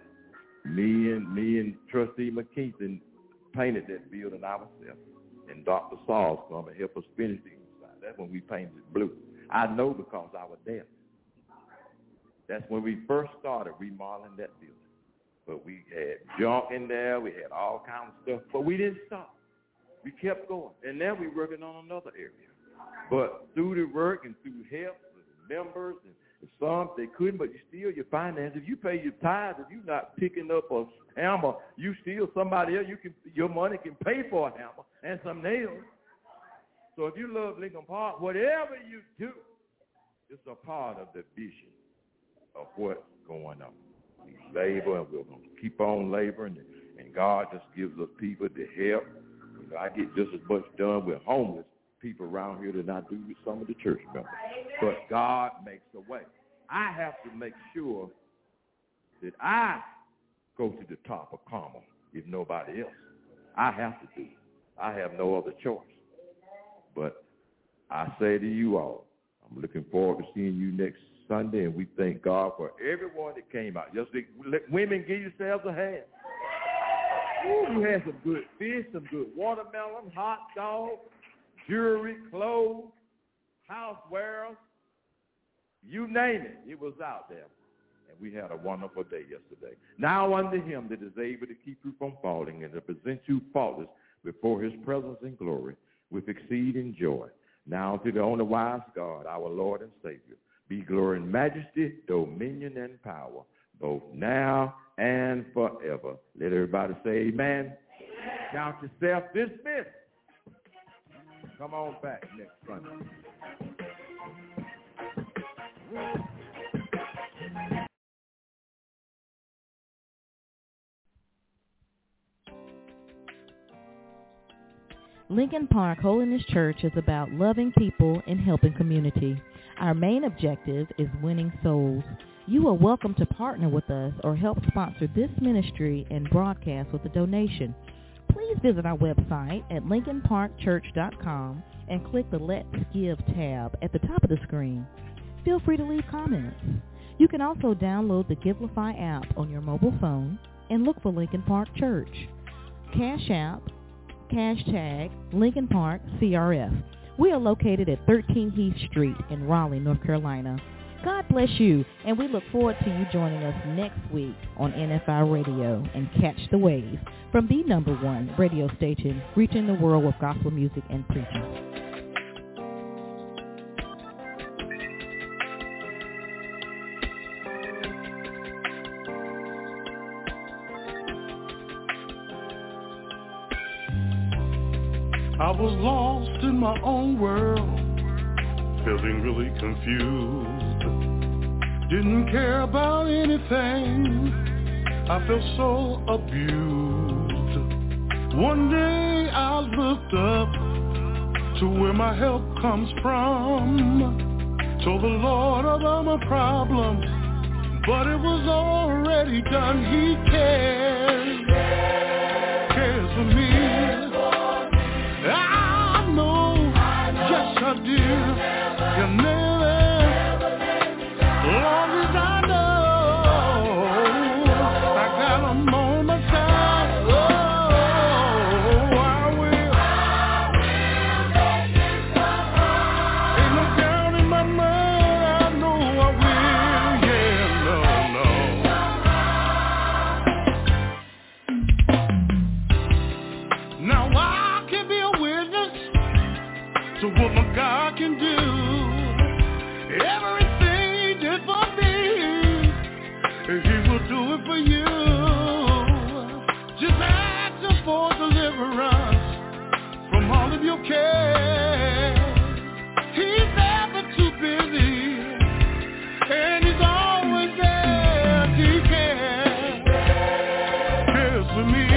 Me and Trustee McKeithen painted that building ourselves. And Dr. Saul's come and help us finish the inside. That's when we painted it blue. I know because I was there. That's when we first started remodeling that building. But we had junk in there. We had all kinds of stuff. But we didn't stop. We kept going. And now we're working on another area. But through the work and through help and members and some, they couldn't, but you still, your finances, if you pay your tithes, if you're not picking up a hammer, you steal somebody else, your money can pay for a hammer and some nails. So if you love Lincoln Park, whatever you do, it's a part of the vision of what's going on. We labor, and we're going to keep on laboring, and God just gives us people to help. You know, I get just as much done with homeless people around here than I do with some of the church members. But God makes a way. I have to make sure that I go to the top of Carmel if nobody else. I have to do it. I have no other choice. But I say to you all, I'm looking forward to seeing you next Sunday, and we thank God for everyone that came out. Just let women give yourselves a hand. Ooh, we had some good fish, some good watermelon, hot dogs, jewelry, clothes, housewares, you name it, it was out there. And we had a wonderful day yesterday. Now unto him that is able to keep you from falling and to present you faultless before his presence in glory with exceeding joy. Now to the only wise God, our Lord and Savior, be glory and majesty, dominion and power, both now and forever. Let everybody say amen. Count yourself dismissed. Come on back next Sunday. Lincoln Park Holiness Church is about loving people and helping community. Our main objective is winning souls. You are welcome to partner with us or help sponsor this ministry and broadcast with a donation. Please visit our website at lincolnparkchurch.com and click the Let's Give tab at the top of the screen. Feel free to leave comments. You can also download the Givelify app on your mobile phone and look for Lincoln Park Church. Cash App, hashtag Lincoln Park CRF. We are located at 13 Heath Street in Raleigh, North Carolina. God bless you, and we look forward to you joining us next week on NFI Radio and Catch the Wave from the #1 radio station reaching the world with gospel music and preaching. I was lost in my own world, feeling really confused. Didn't care about anything, I felt so abused. One day I looked up to where my help comes from. Told the Lord about my problem, but it was already done. He cares for me. I know, yes I do. He'll never, long as I know, I got him on my side. Oh, I will. Ain't no doubt in my mind, I know I will. Yeah, no. Now I can be a witness to what my God can do. Everything he did for me, he will do it for you. Just ask him for deliverance from all of your cares. He's never too busy, and he's always there. He cares for me.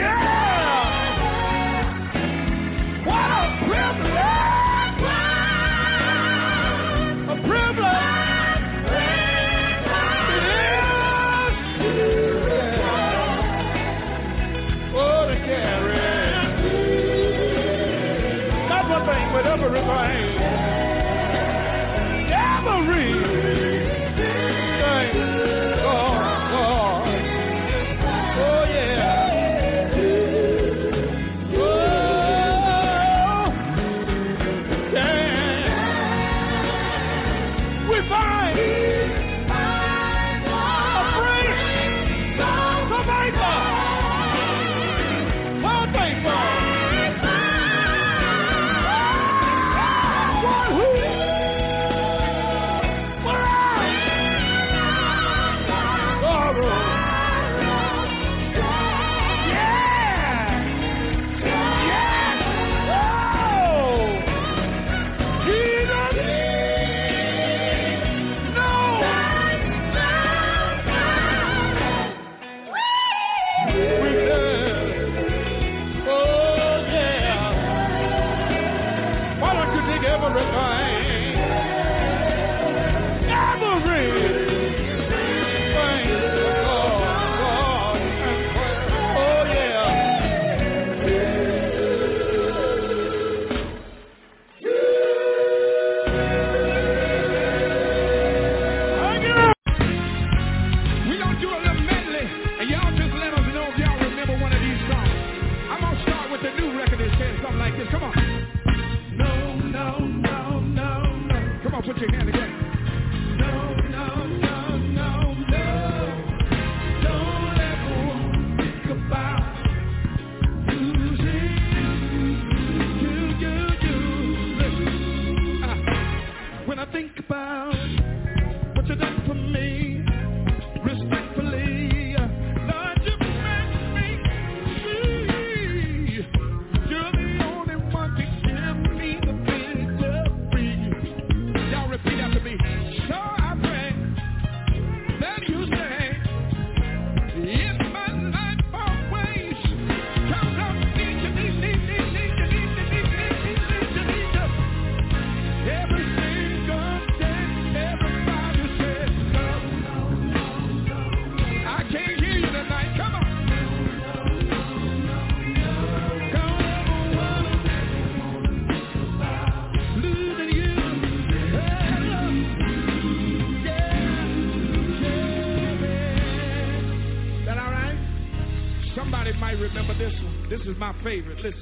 This is my favorite. Listen.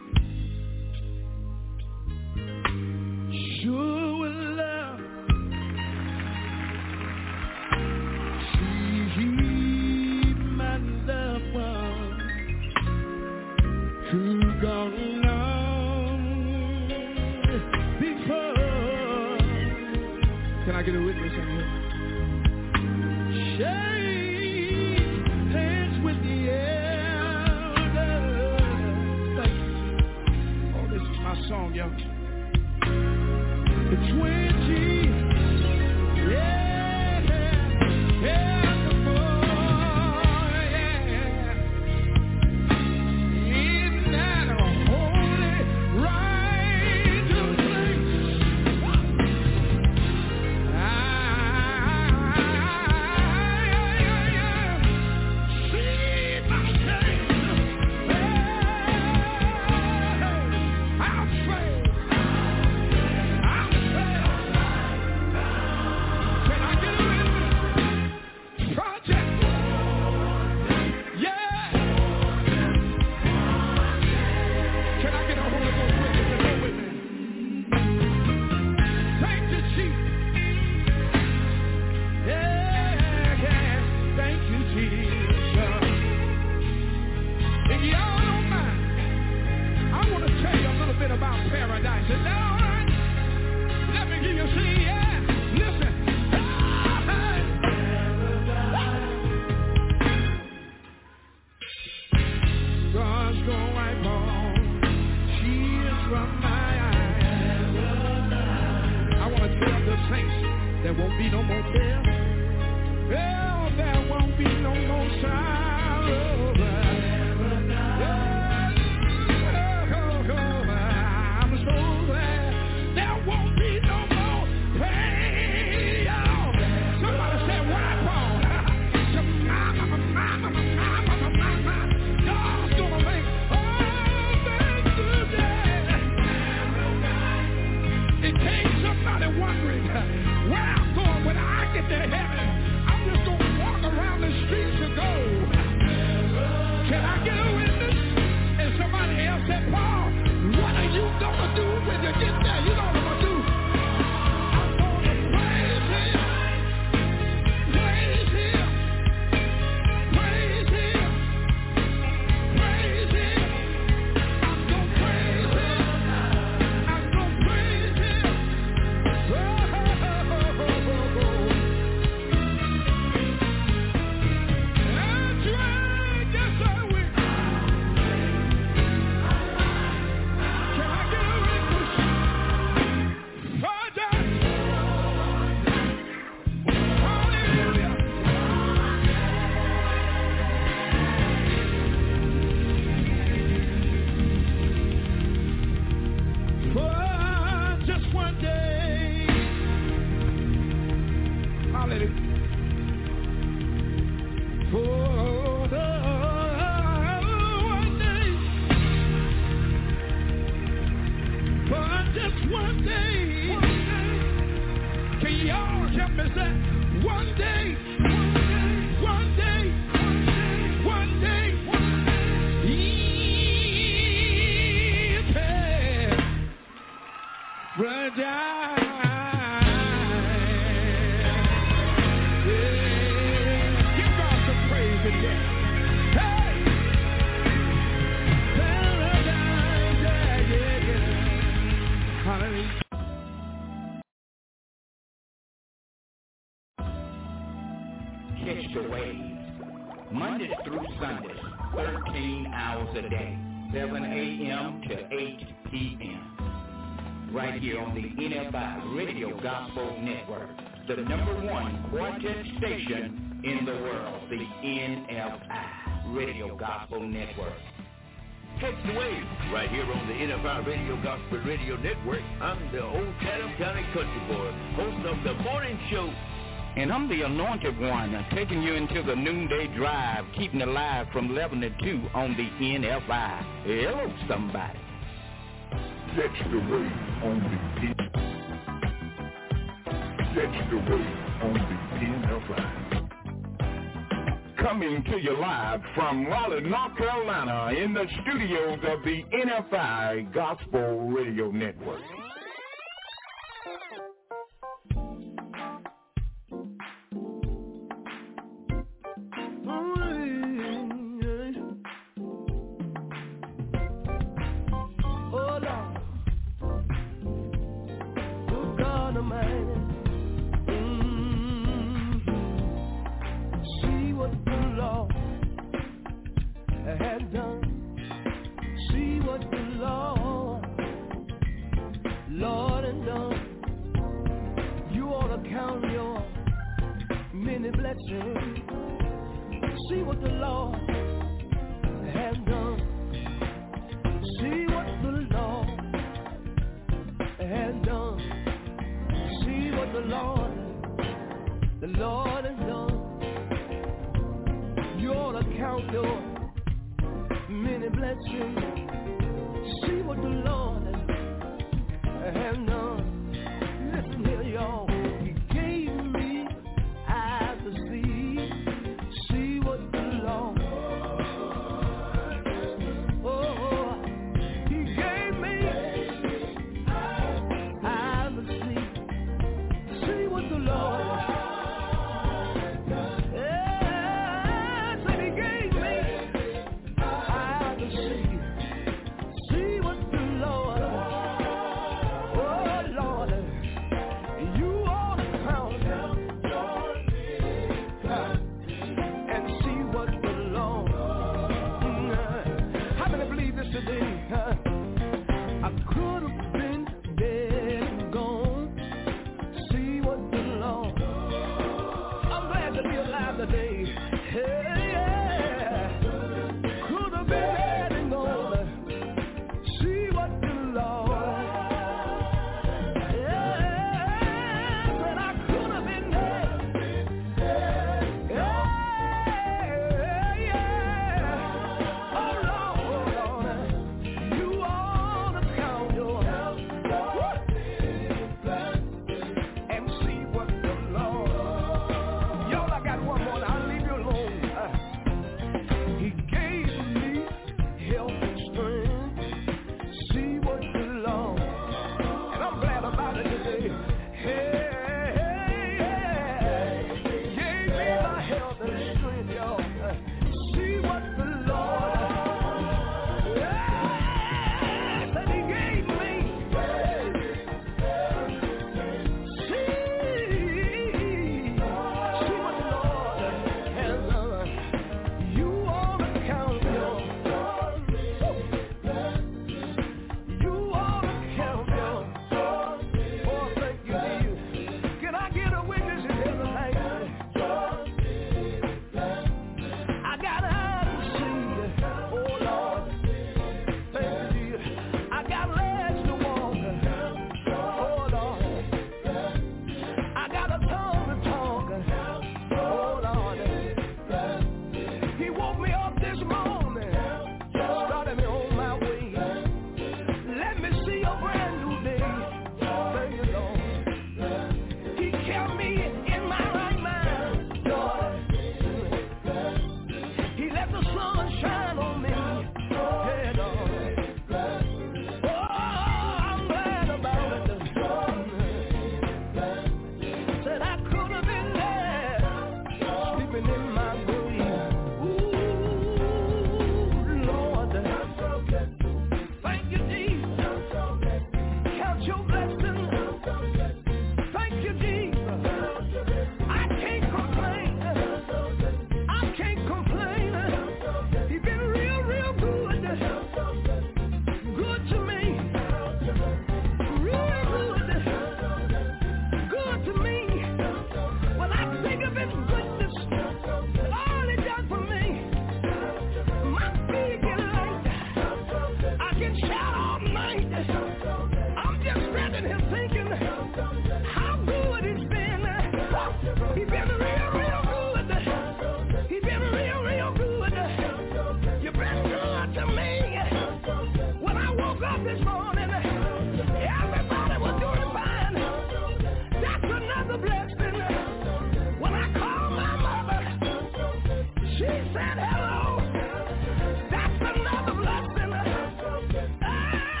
Sure will love keep my loved one who gone on before. Can I get a witness in here? Shake hands with the air. Song, yo. The 20, yeah, the boy, yeah. In that holy righteous place, see my face. About paradise. Is that all right? Let me hear you sing, yeah. Listen. God's gonna wipe all tears from my eyes. I want to tell the saints there won't be no more death. Well, there won't be no more sorrow. said, Paul, what are you going to do when you get there? You know what I'm going to do? I'm going to praise him. Praise him. Praise him. Praise him. I'm going to praise him. I'm going to praise him. That's right. Yes, I will. Can I get a witness? Father. Hallelujah. For just one day. Hallelujah. For the one day. For just one day. Can y'all help me say one day? One day. One day. Yeah. Fragile. Give God some praise today. Hey! Paradise, yeah. Hallelujah. Catch the waves. Mondays through Sundays, 13 hours a day, 7 a.m. to 8 p.m. Right here on the NFI Radio Gospel Network, the #1 quartet station in the world, the NFI Radio Gospel Network. Catch the wave right here on the NFI Radio Gospel Radio Network. I'm the old Chatham County Country Boy, host of the morning show. And I'm the anointed one, taking you into the noonday drive, keeping it live from 11 to 2 on the NFI. Hello, somebody. Catch the wave on the Catch the wave on the NFI. Coming to you live from Raleigh, North Carolina, in the studios of the NFI Gospel Radio Network. See what the Lord has done. See what the Lord has done. See what the Lord has done. You ought to count your many blessings. See what the Lord has done. Listen here, y'all. He gave me eyes to see. See what the Lord, He gave me eyes to see. See what the Lord, said He gave me eyes to see.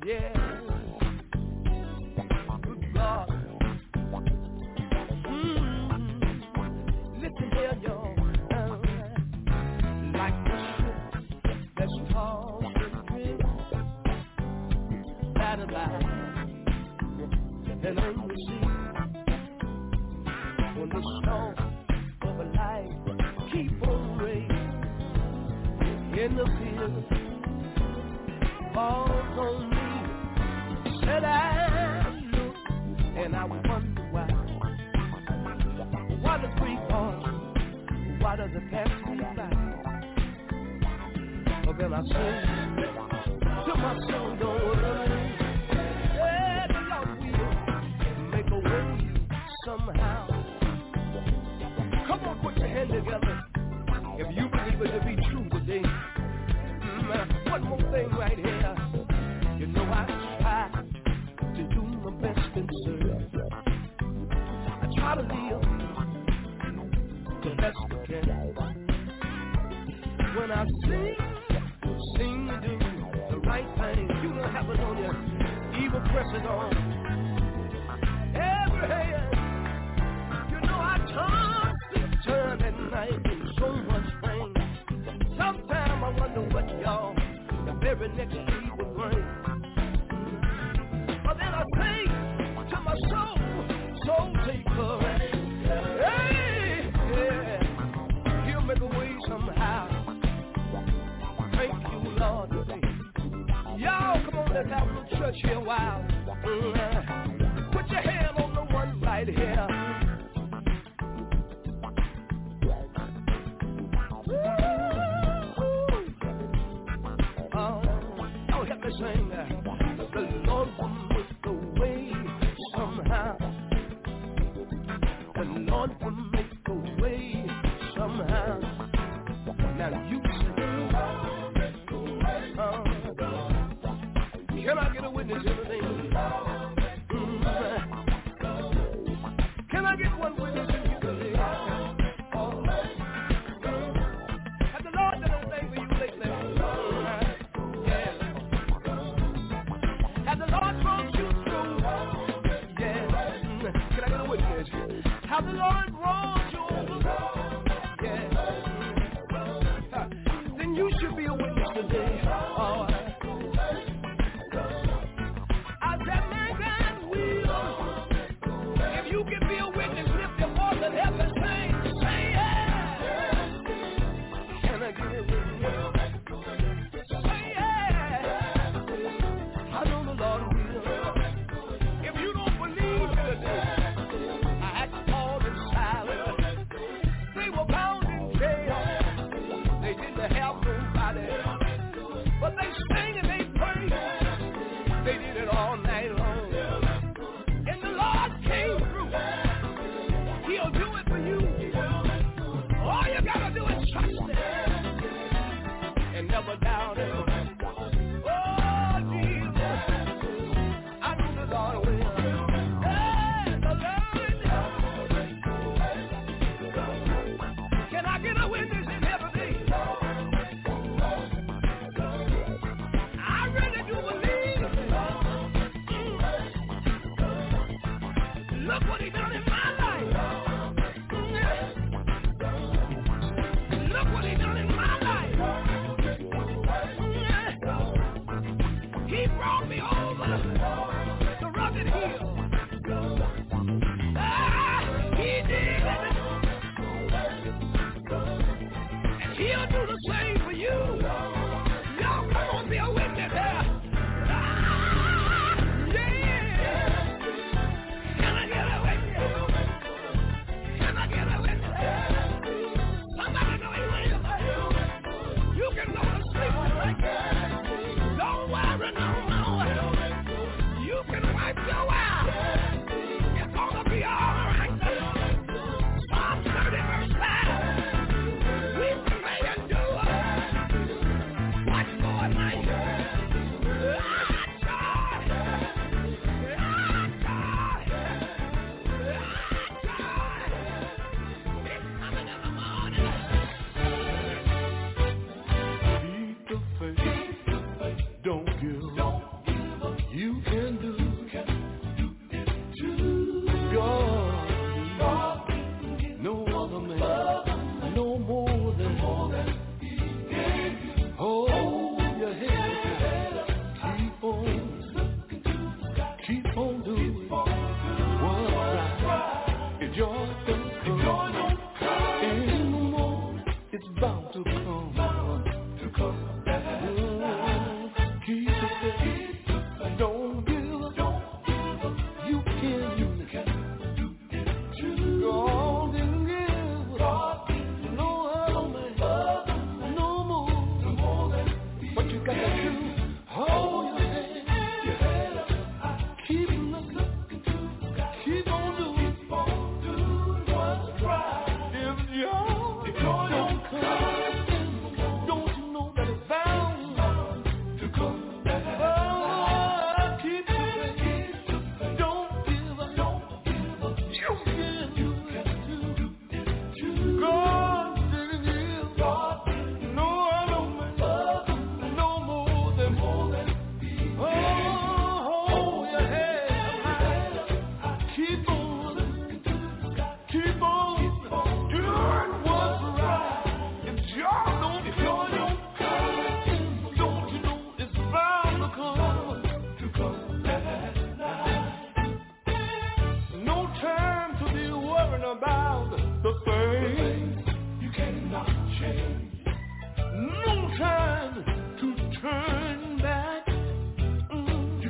Yeah. Good God. Listen here, y'all. Like the ship that's tossed and drift, battered by an angry sea. When the storm of a life keep on raging in the field, falls on me. Said I look and I wonder why. Why the free fall? Why does the past be by? But then I say to my soul, don't worry. Yeah, the Lord will make a way somehow. Come on, put your hand together if you believe it to be true today. One more thing right here. You know I try to do my best and serve. I try to live the best I can. When I sing to do the right thing, you know happen on you. Evil presses on every hand. You know I turn at night and so much pain. Sometimes I wonder what y'all the very next day will bring. But then I say to my soul, take courage. Hey, yeah, he'll make a way somehow. Thank you, Lord. Y'all, come on, let's have a little church here a while. Put your hand on the one right here. Sing that the Lord will make a way somehow. The Lord will make a way somehow. Now you can I get a witness in the name? Can I get one witness in you today? Has the Lord done anything for you lately? How the Lord brought you over, yeah. Then you should be a witness today. Oh, I said, my God will. If you can be a witness, lift your voice and help us sing. Say yeah. Can I get a witness? Say yeah. I know the Lord will. If you don't believe today, but they sang and they prayed. They did it all night long. And the Lord came through. He'll do it for you. All you gotta do is trust Him and never doubt Him. Oh, Jesus, I know the Lord will. Hey, the Lord. Can I get a witness in here today? Look what He done in my life. Look what He done in my life. He brought me over the rugged hill. He did. And He'll do the same for you. Y'all come on, be a witness there. Don't worry no more. You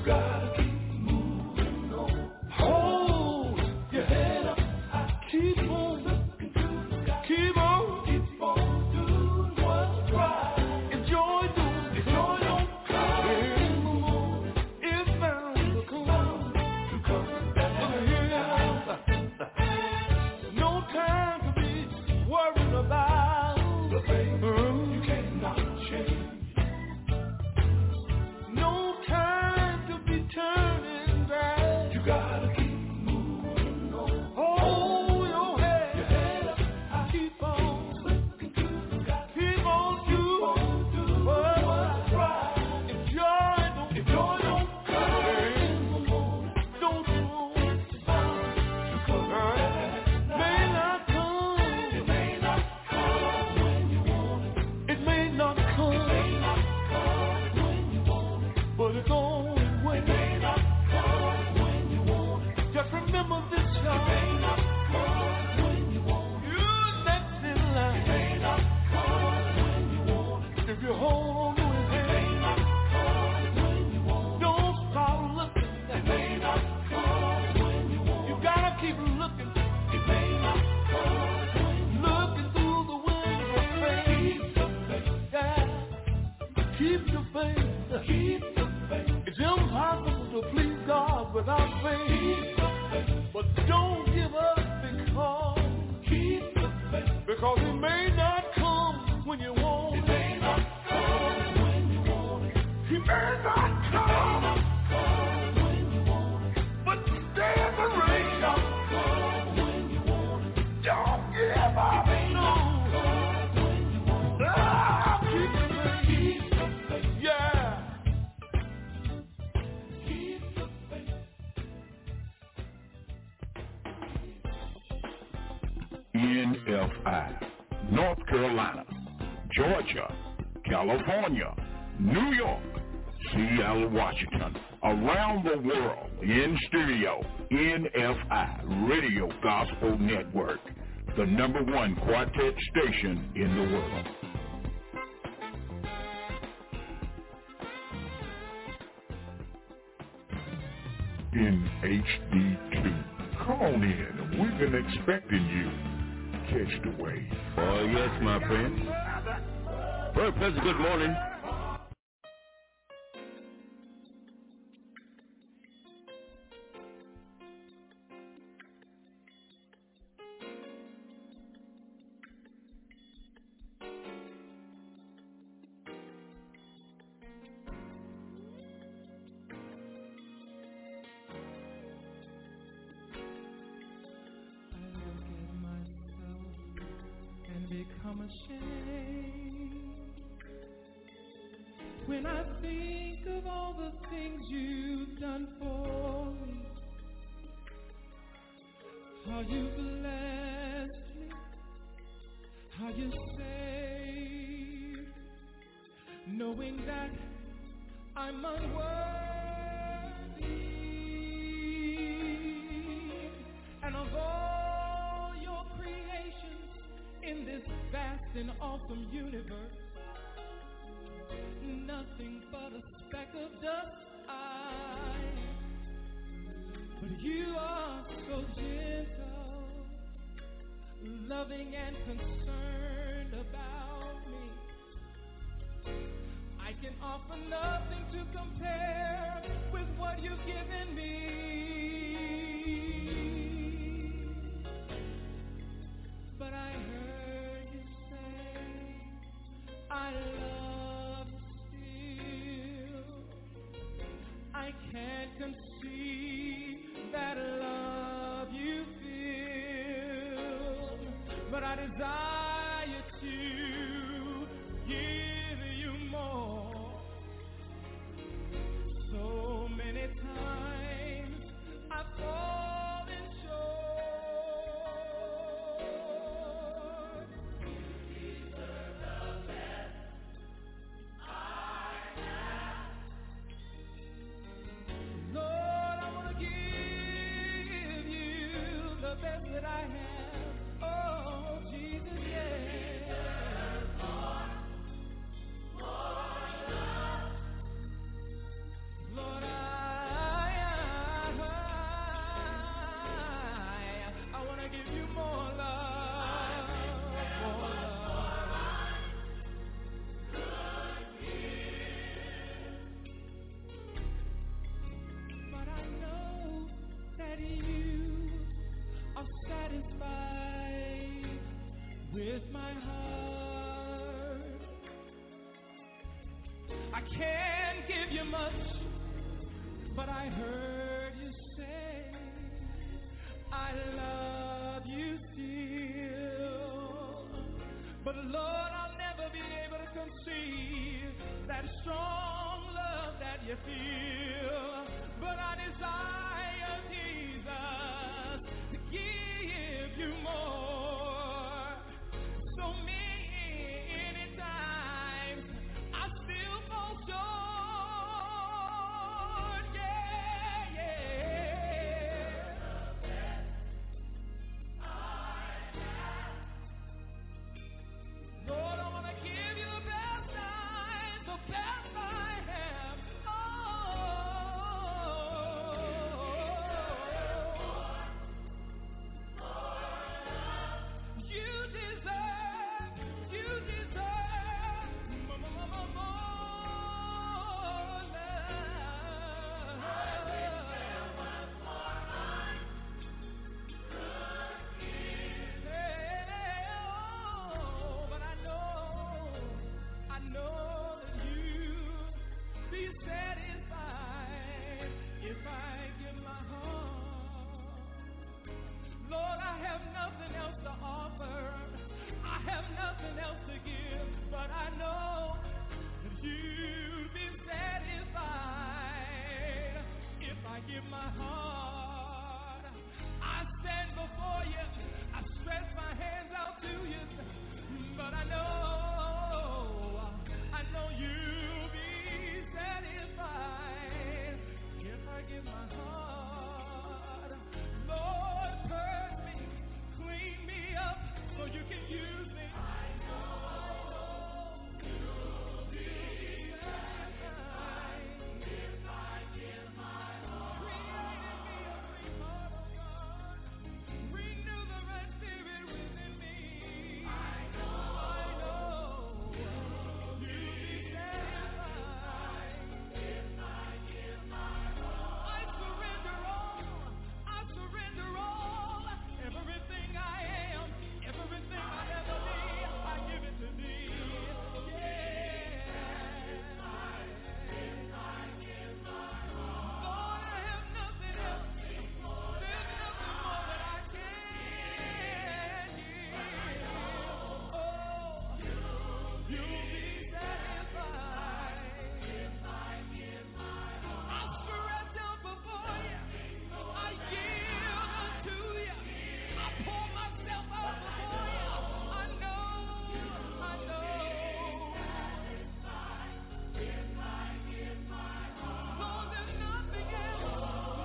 gotta keep moving on. Hold your head up. Keep on looking to the sky. Keep on doing what's right. Enjoy doing it. Enjoy don't cry. In the morning, it's bound to come. No time to be worried about the things you cannot change. No time to be turning back. You gotta keep moving on. Hold your head up. Keep on looking to the sky. Keep on doing what's right. Enjoy don't cry. In the morning, don't you may not come. It may not come when you want it. It may not come. When you want it. But it's always when. It may not come when you want it. Just remember this, y'all. It may not come when you want it. You next in line. It may not come when you want it. If you hold on to his hand. It may not come when you want it. Don't stop looking. It may not come when you want it. You gotta keep looking. It may not come when you looking through the window of faith. Keep the faith. Keep the faith. It's impossible to please God without faith. Keep the faith. But don't give up because keep the faith. Because it may not come when you want it. It may not come when you want it. He may not come when you want it. But stay in the rain. When you want it. Don't give up. No. When you want it. Keep the faith. Keep the faith. Yeah. Keep the faith. NFI, North Carolina, Georgia, California, New York, Seattle, Washington, around the world, in studio, NFI, Radio Gospel Network, the #1 quartet station in the world. In HD2. Come on in. We've been expecting you. Catch the wave. Oh, yes, my friend. Very pleasant good morning. Become ashamed when I think of all the things you've done for me, how you blessed me, how you saved, knowing that I'm unworthy, and of all your creations in this vast and awesome universe, nothing but a speck of dust I am. But you are so gentle, loving and concerned about me. I can offer nothing to compare with what you've given me. But I heard you say, I love you still. I can't conceive that love you feel, but I desire to give you more. So many times I've fallen short. You deserve the best I have. Lord, I want to give you the best that I have. Oh, Jesus, yeah. More love. Lord, I with my heart. I can't give you much, but I heard you say I love you still. But Lord, I'll never be able to conceive that strong love that you feel. But I desire, Jesus, to give you more. So many times I still fall short. Yeah, yeah. Lord, I want to give you the best the best I have. You deserve more love. But I know that you'll be satisfied if I give my heart. Lord, I have nothing else to offer. I have nothing else to give, but I know that you'll be satisfied if I give my heart. I stand before you, I stretch my hands out to you, but I know you'll be satisfied if I give my heart. Lord, purge me, clean me up so you can use me. I know you'll be satisfied if I give my heart. Create in me a clean heart, oh God. Renew the right spirit within me. I know you'll be satisfied if I give my heart. I surrender all, everything I am, everything I ever be, I give it to thee. Lord, I have nothing else. There's nothing more that I can give. Oh, you'll be satisfied if I give my heart. I stretch out before you. I yield unto you. I pour myself out before you. I know. If I give my heart. Lord, there's nothing else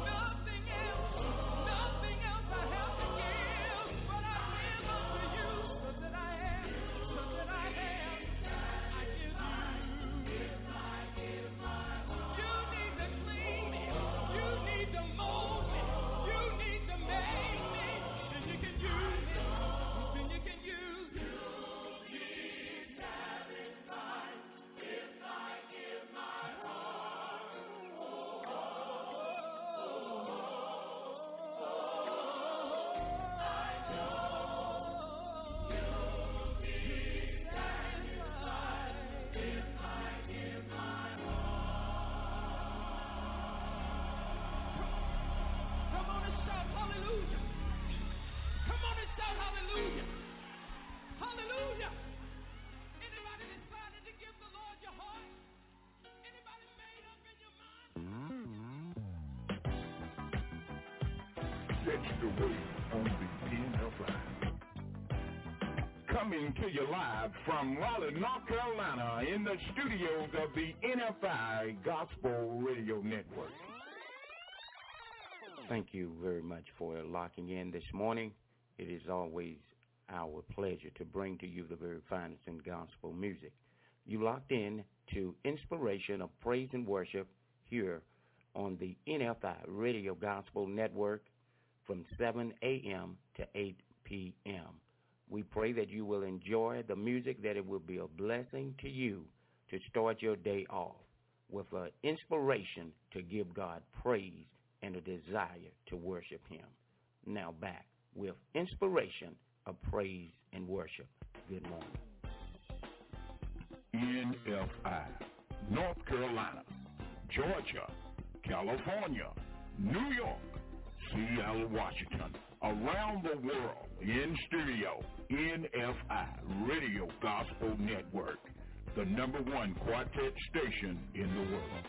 I have to give, but I give unto you, so that I am, I give you. If I give my heart. You need to clean me, you need to mold me, you need to make me, then you can use me, then you can use me. You'll be satisfied if I give my heart. I know you'll be satisfied if I give my heart. Come on and shout hallelujah. Come on and shout hallelujah. Hallelujah. Anybody decided to give the Lord your heart? Anybody made up in your mind? Catch the Wave on the NFI. Coming to you live from Raleigh, North Carolina, in the studios of the NFI Gospel Radio Network. Thank you very much for locking in this morning. It is always our pleasure to bring to you the very finest in gospel music. You locked in to Inspiration of Praise and Worship here on the NFI Radio Gospel Network from 7 a.m. to 8 p.m. We pray that you will enjoy the music, that it will be a blessing to you to start your day off with an inspiration to give God praise and a desire to worship him. Now back with Inspiration of praise and worship. Good morning. NFI, North Carolina, Georgia, California, New York, Seattle, Washington, around the world, in studio, NFI, Radio Gospel Network, the #1 quartet station in the world.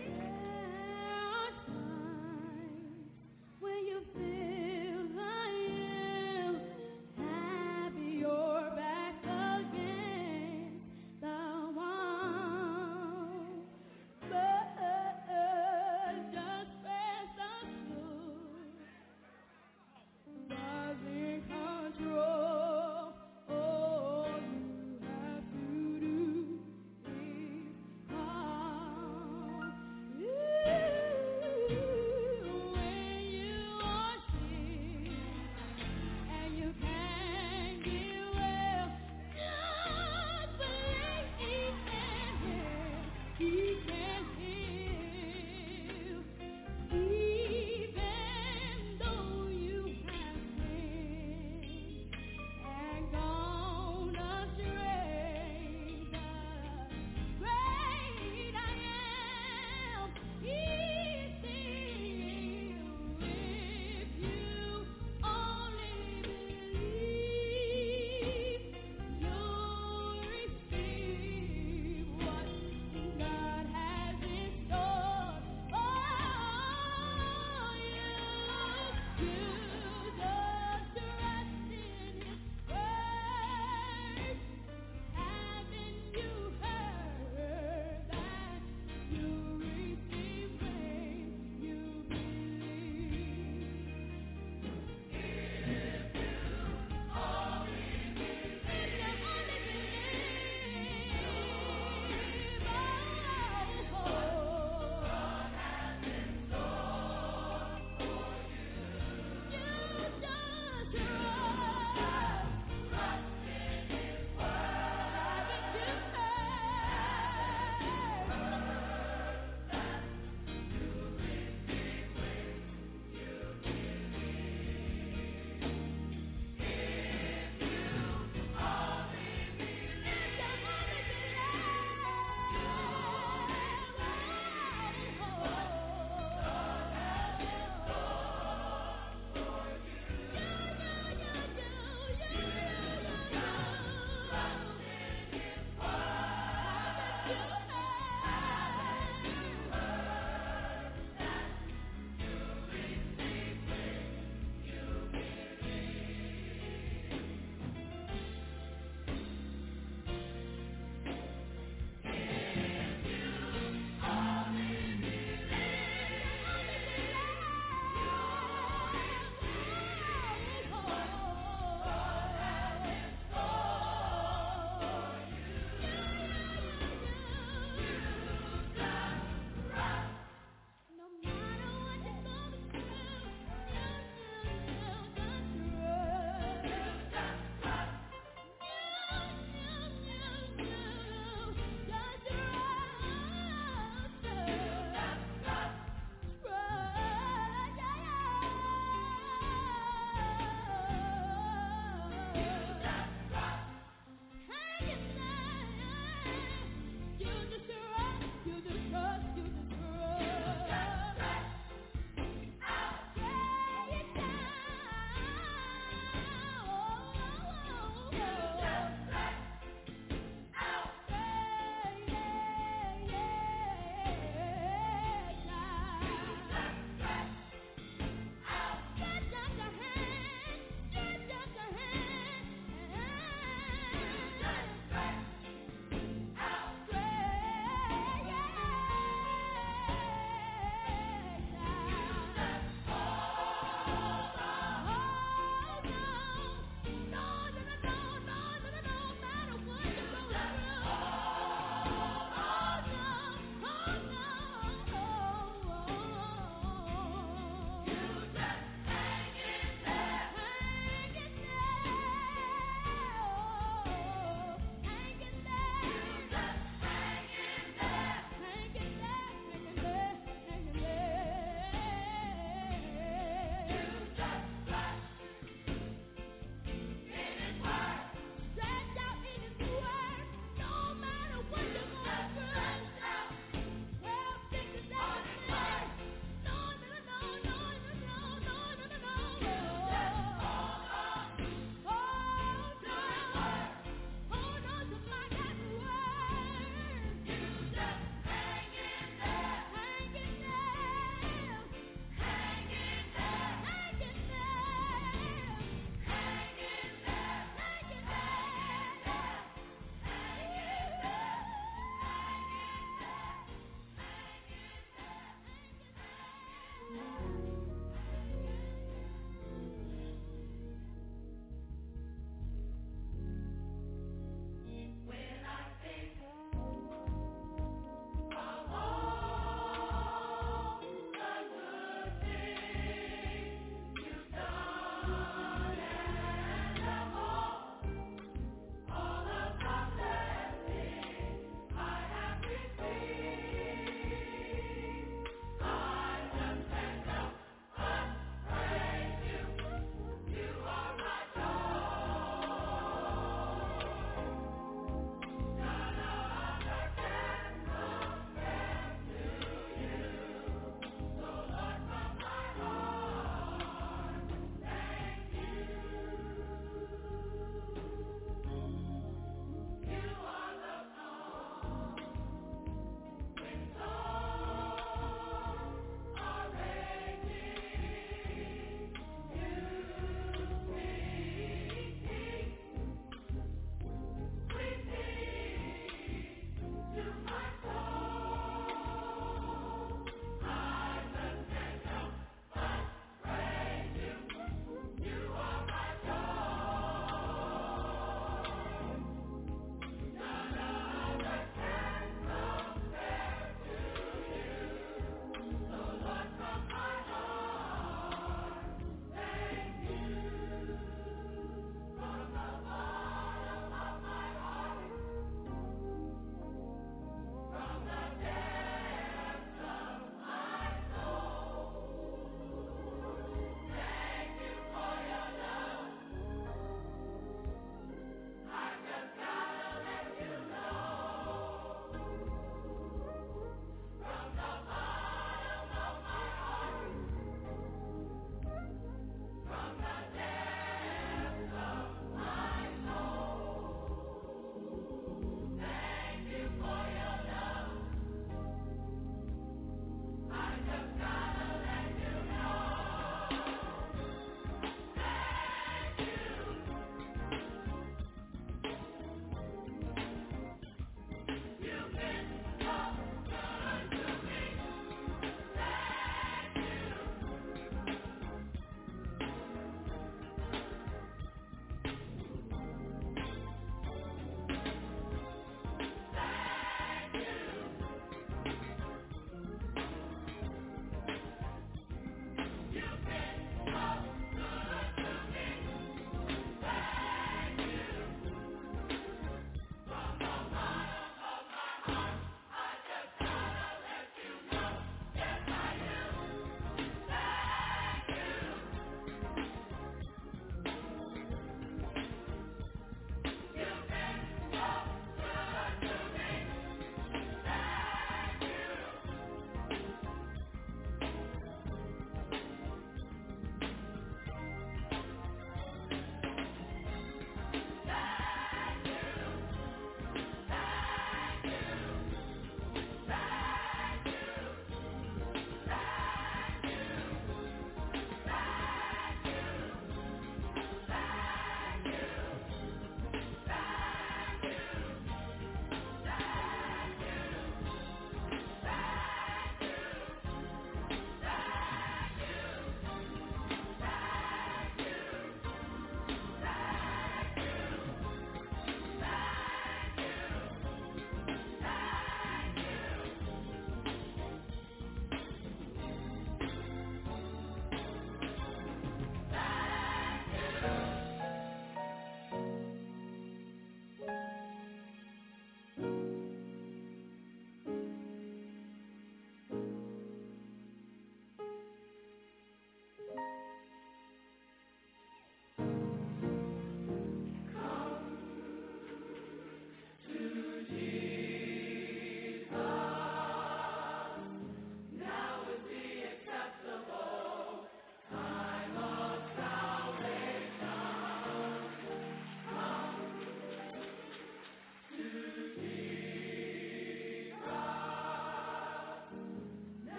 When you feel like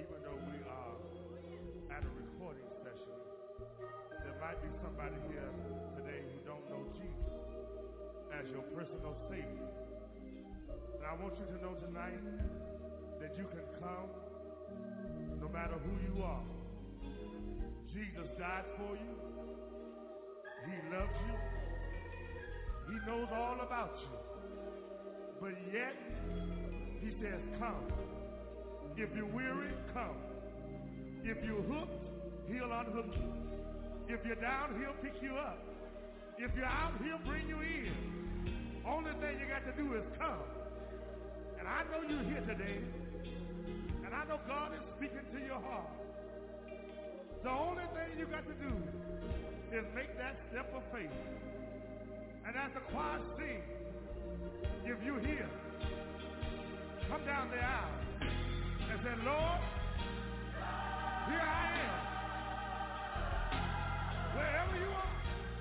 even though we are at a recording session, there might be somebody here today who don't know Jesus as your personal Savior. And I want you to know tonight that you can come no matter who you are. Jesus died for you. He loves you. He knows all about you. But yet, he says, come. If you're weary, come. If you're hooked, he'll unhook you. If you're down, he'll pick you up. If you're out, he'll bring you in. Only thing you got to do is come. And I know you're here today. And I know God is speaking to your heart. The only thing you got to do is make that step of faith. And as the choir sings, if you're here, come down the aisle and say, Lord, here I am. Wherever you are.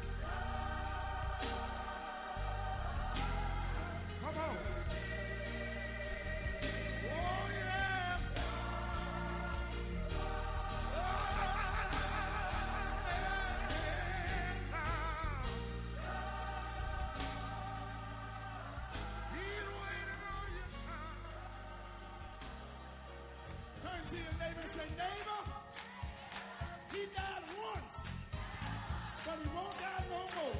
Come on. Oh, yeah. Turn to your neighbor and say, neighbor, he died once, but he won't die no more.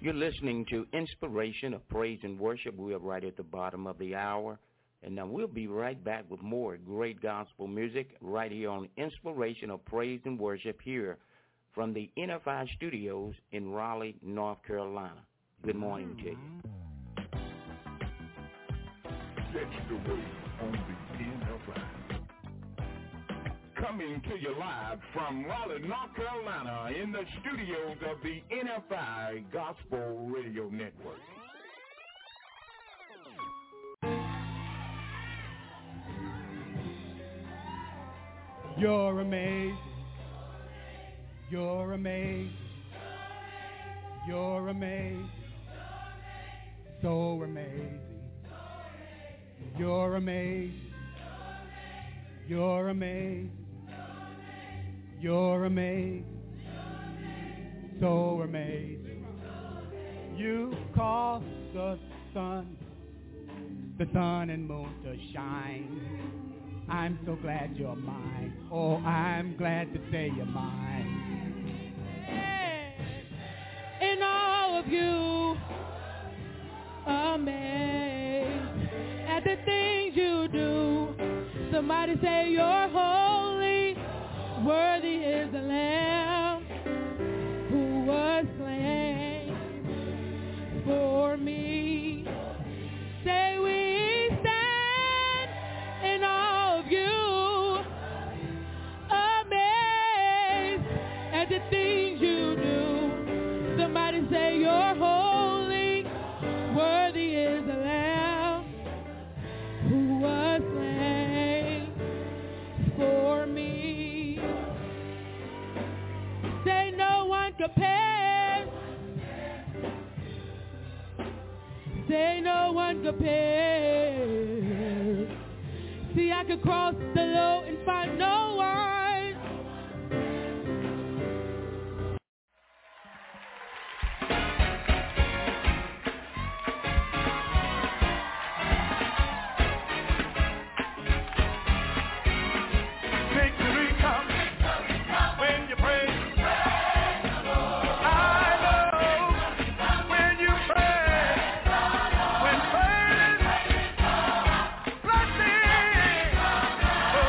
You're listening to Inspiration of Praise and Worship. We are right at the bottom of the hour. And now we'll be right back with more great gospel music right here on Inspiration of Praise and Worship here from the NFI studios in Raleigh, North Carolina. Good morning to you. Catch the wave on the NFI. Coming to you live from Raleigh, North Carolina in the studios of the NFI Gospel Radio Network. You're amazing. You're amazing. You're amazing. So amazing. You're amazing. You're amazing. You're amazing. So amazing. You cause the sun and moon to shine. I'm so glad you're mine. Oh, I'm glad to say you're mine. And all of you, amazed at the things you do. Somebody say you're holy. Worthy is the Lamb who was slain for me. Say we stand in awe of you, amazed at the things you do. Somebody say you're holy, worthy is the Lamb who was slain for me. Say no one compares. Say no one compares. See, I could cross the low and find no one. Victory comes when you pray. Oh,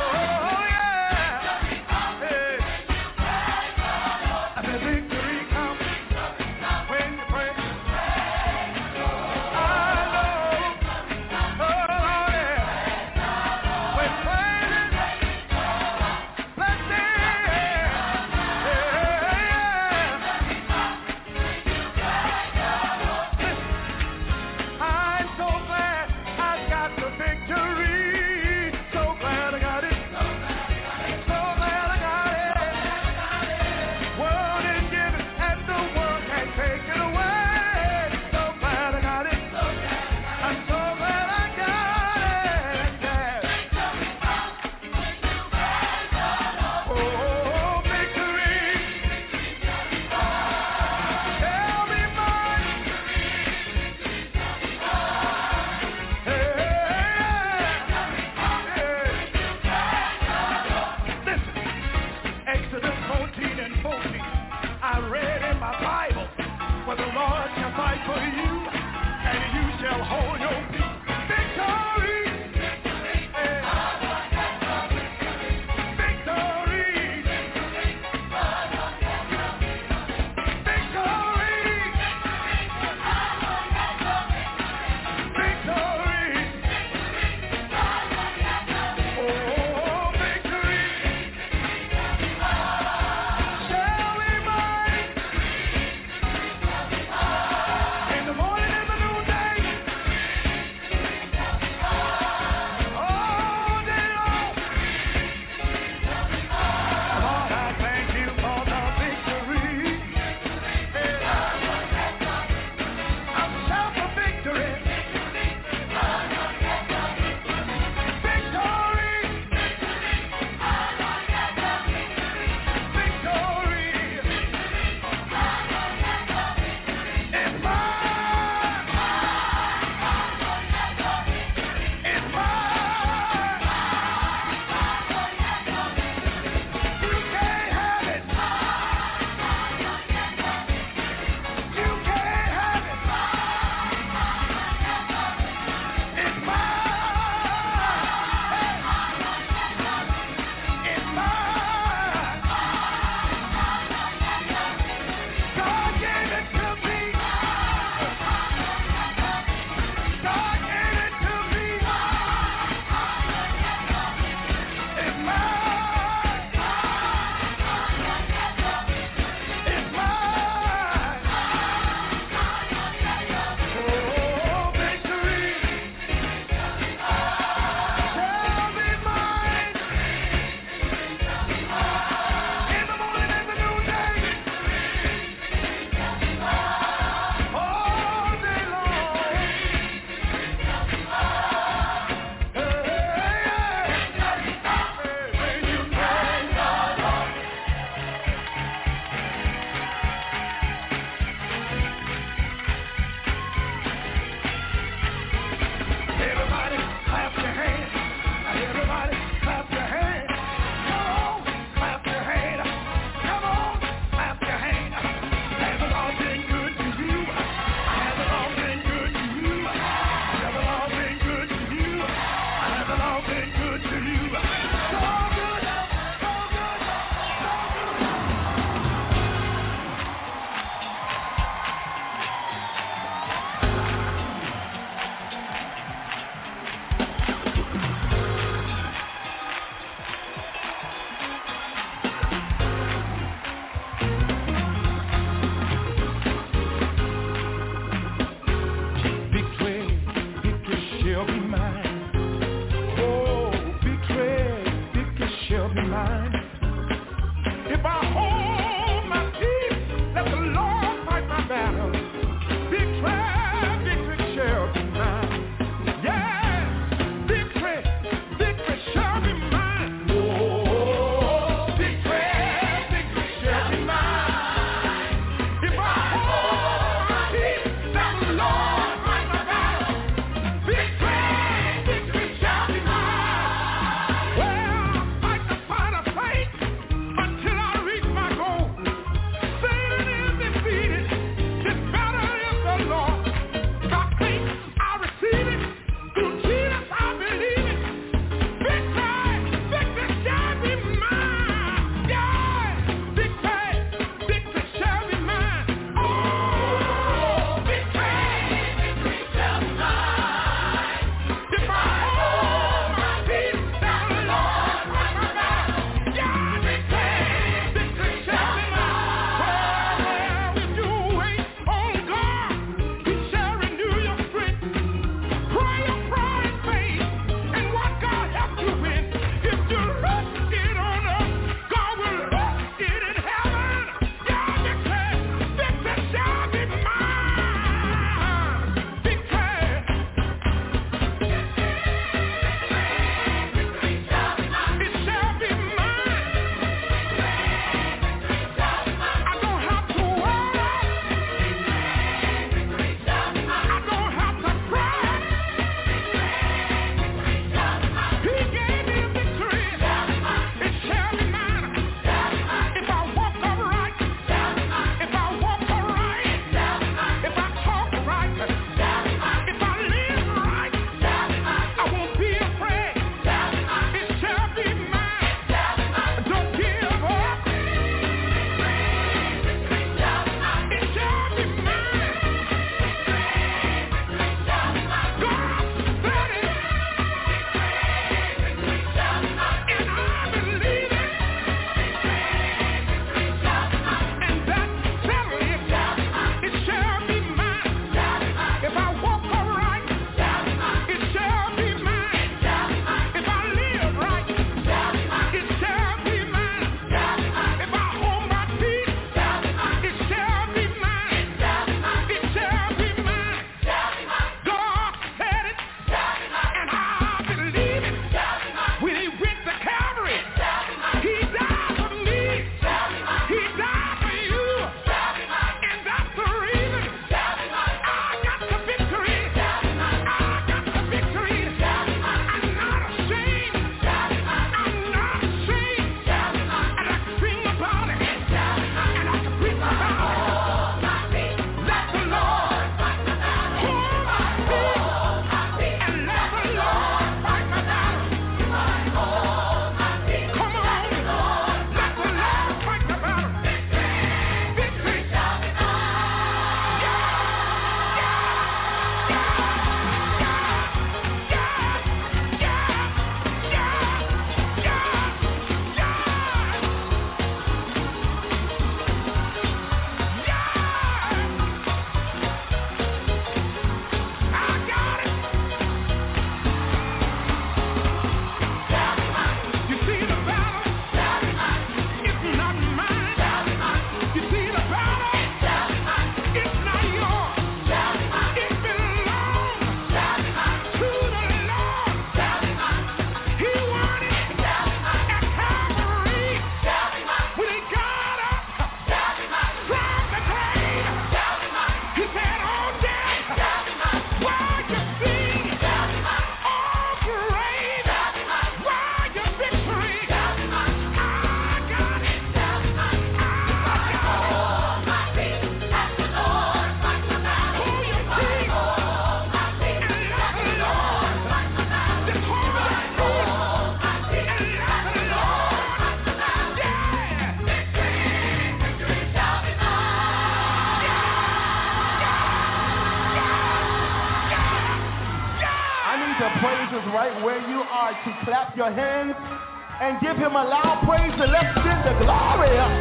praises right where you are to clap your hands and give him a loud praise and let's send the glory up.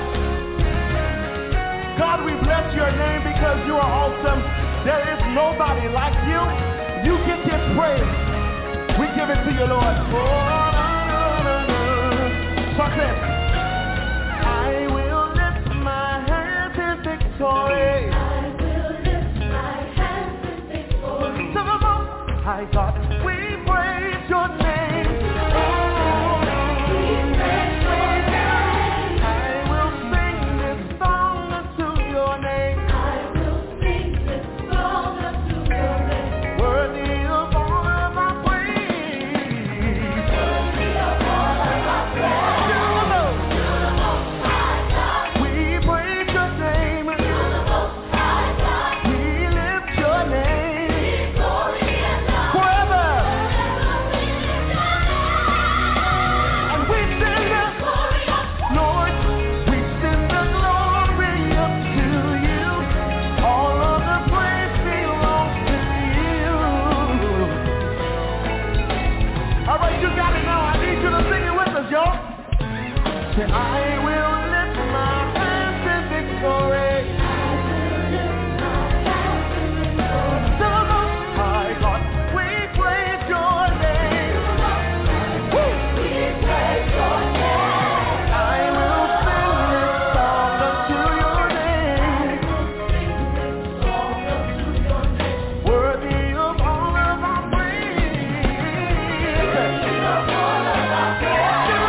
God, we bless your name because you are awesome. There is nobody like you. You get this praise. We give it to you, Lord. Success. I will lift my hands in victory. I will lift my hands in victory. To the Most High God, we praise your name. We praise your name. I will sing this song unto your name. I will sing this song unto your name. Worthy of all of our praise. Worthy of all of our praise. I will lift my hands in victory. I will lift my hands in victory. To the Most High God, we praise your name. We praise your name. I will sing this song unto your name. Worthy of all of our praise. Worthy of all of our praise.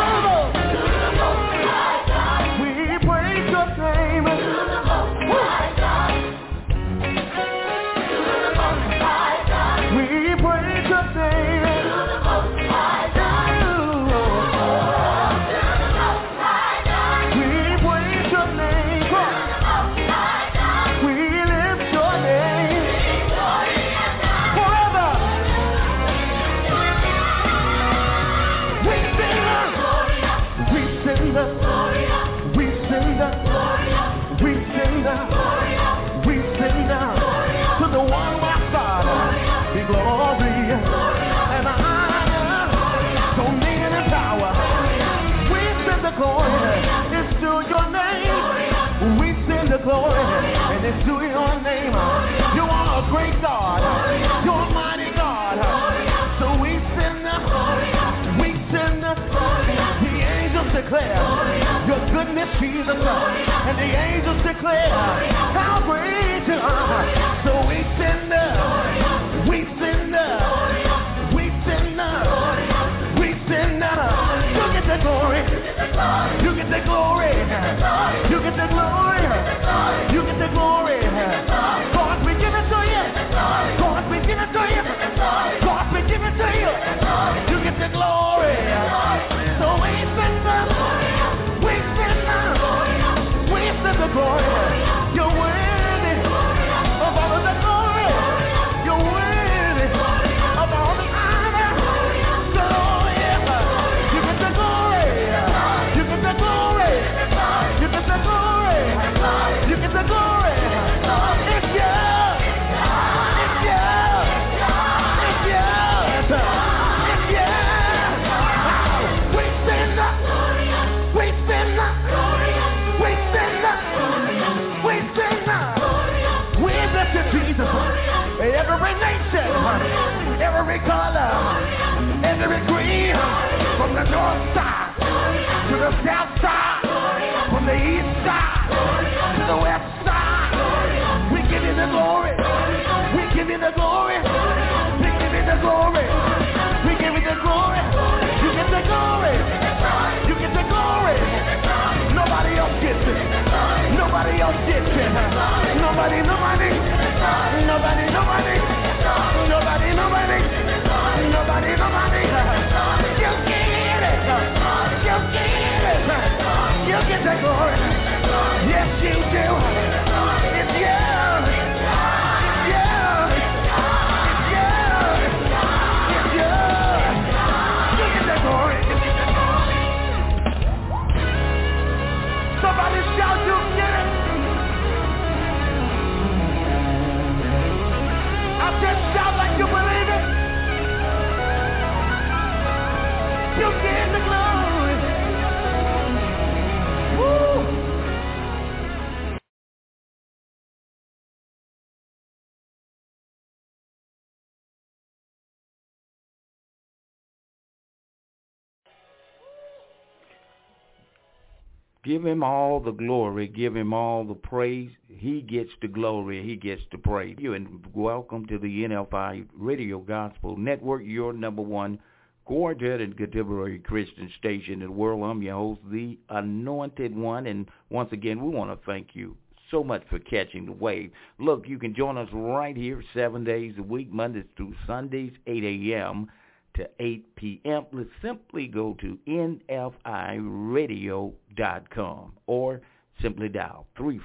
Glory, and it's to your name. You are a great God. You're a mighty God. So we send the angels declare your goodness, Jesus, and the angels declare how great you are. So we send you get the glory. You get the glory. You get the glory. You get the glory. God, we give it to you. God, we give it to you. God, we give it to you. You get the glory. So we send the glory. You're worthy of all of the glory. You're worthy of all the honor. So yeah, you get the glory. You get the glory. You get the glory. You get the glory. It's yours. It's yours. It's yours. It's yours. We stand up. We stand up. We stand up. We stand up. We bless you, Jesus. Every nation, every color, every creed, from the north side to the south side, from the east side to the west side. We give you the glory. We give you the glory. We give you the glory. We give you the glory. You get the glory. You get the glory. Nobody else gets it. Nobody else gets it. Nobody. Nobody. You get it. You get it. You get the glory. Yes, you do. It's yours. It's yours. It's yours. You get the glory. Woo. Give him all the glory. Give him all the praise. He gets the glory. He gets the praise. You and welcome to the NFI Radio Gospel Network, your number one quartet and contemporary Christian station in the world. I'm your host, the Anointed One. And once again, we want to thank you so much for catching the wave. Look, you can join us right here 7 days a week, Mondays through Sundays, 8 a.m. to 8 p.m. Let's simply go to nfiradio.com or simply dial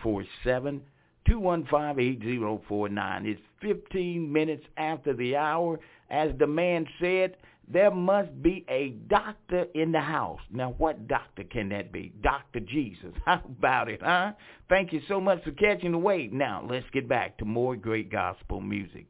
347-215-8049. It's 15 minutes after the hour. As the man said, there must be a doctor in the house. Now, what doctor can that be? Dr. Jesus. How about it, huh? Thank you so much for catching the wave. Now, let's get back to more great gospel music.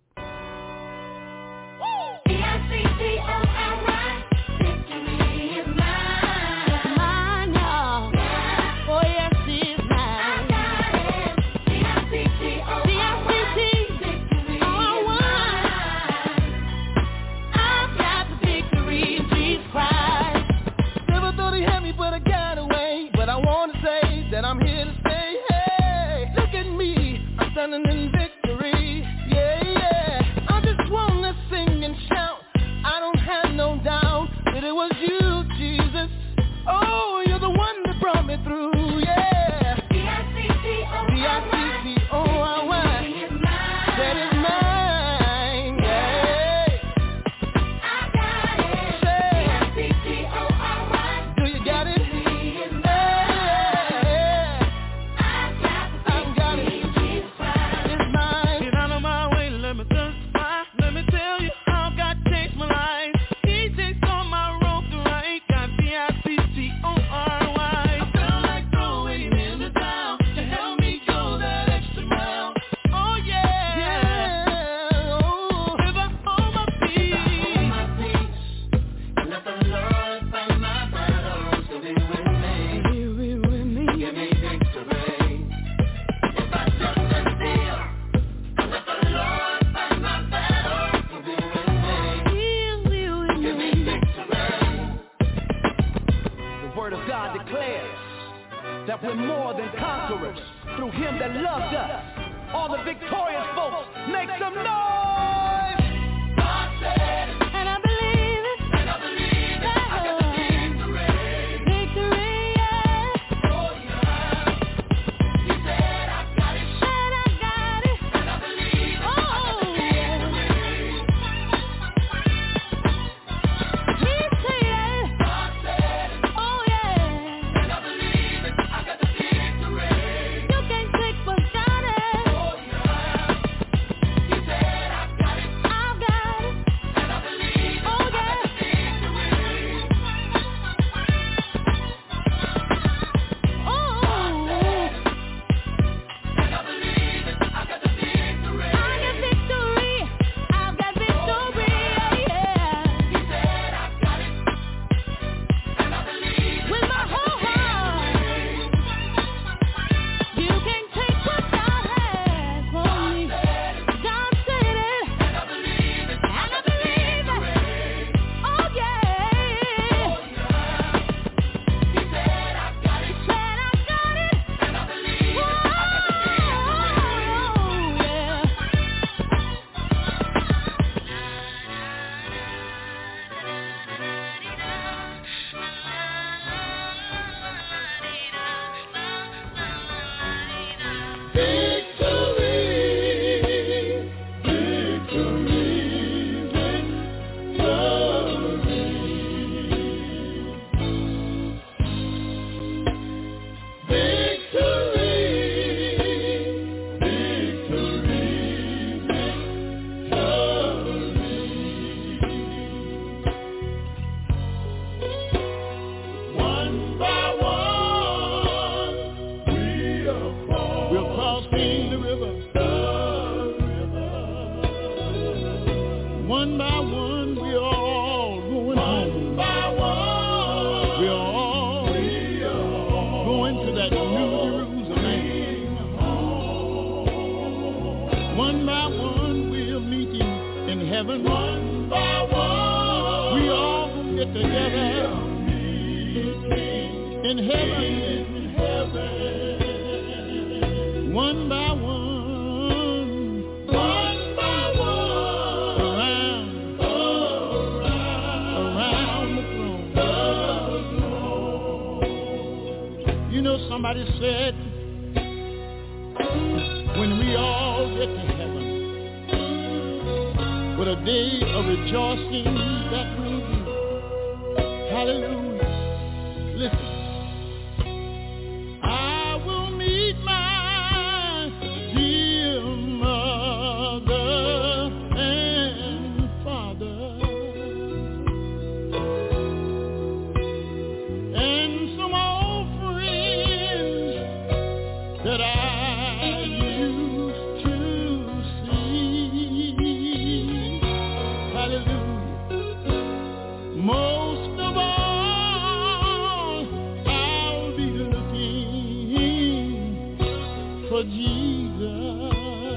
I'm here to stay. Hey, look at me, I'm standing in victory. Yeah, yeah. I just wanna sing and shout. I don't have no doubt that it was you, Jesus. Oh, you're the one that brought me through. Yeah. D-I-C-C-O-R-Y. That is mine. Yeah. I got it. D-I-C-C-O-R-Y. Do you got it? That we're more than conquerors through him that loved us. All the victorious folks, make some noise. God said it, and I believe it, and I believe it. I got the victory, yeah. Oh yeah. He said I got it, and I believe it. I got the victory. He said, God said it, oh yeah, and I believe it. You can't take what's got it. Oh yeah. He said I get together in heaven, one by one, around the throne. You know, somebody said, when we all get to heaven, what a day of rejoicing that will be. Hallelujah. Listen. I will meet my dear mother and father and some old friends that I used to see. Hallelujah. Most of all, I'll be looking for Jesus.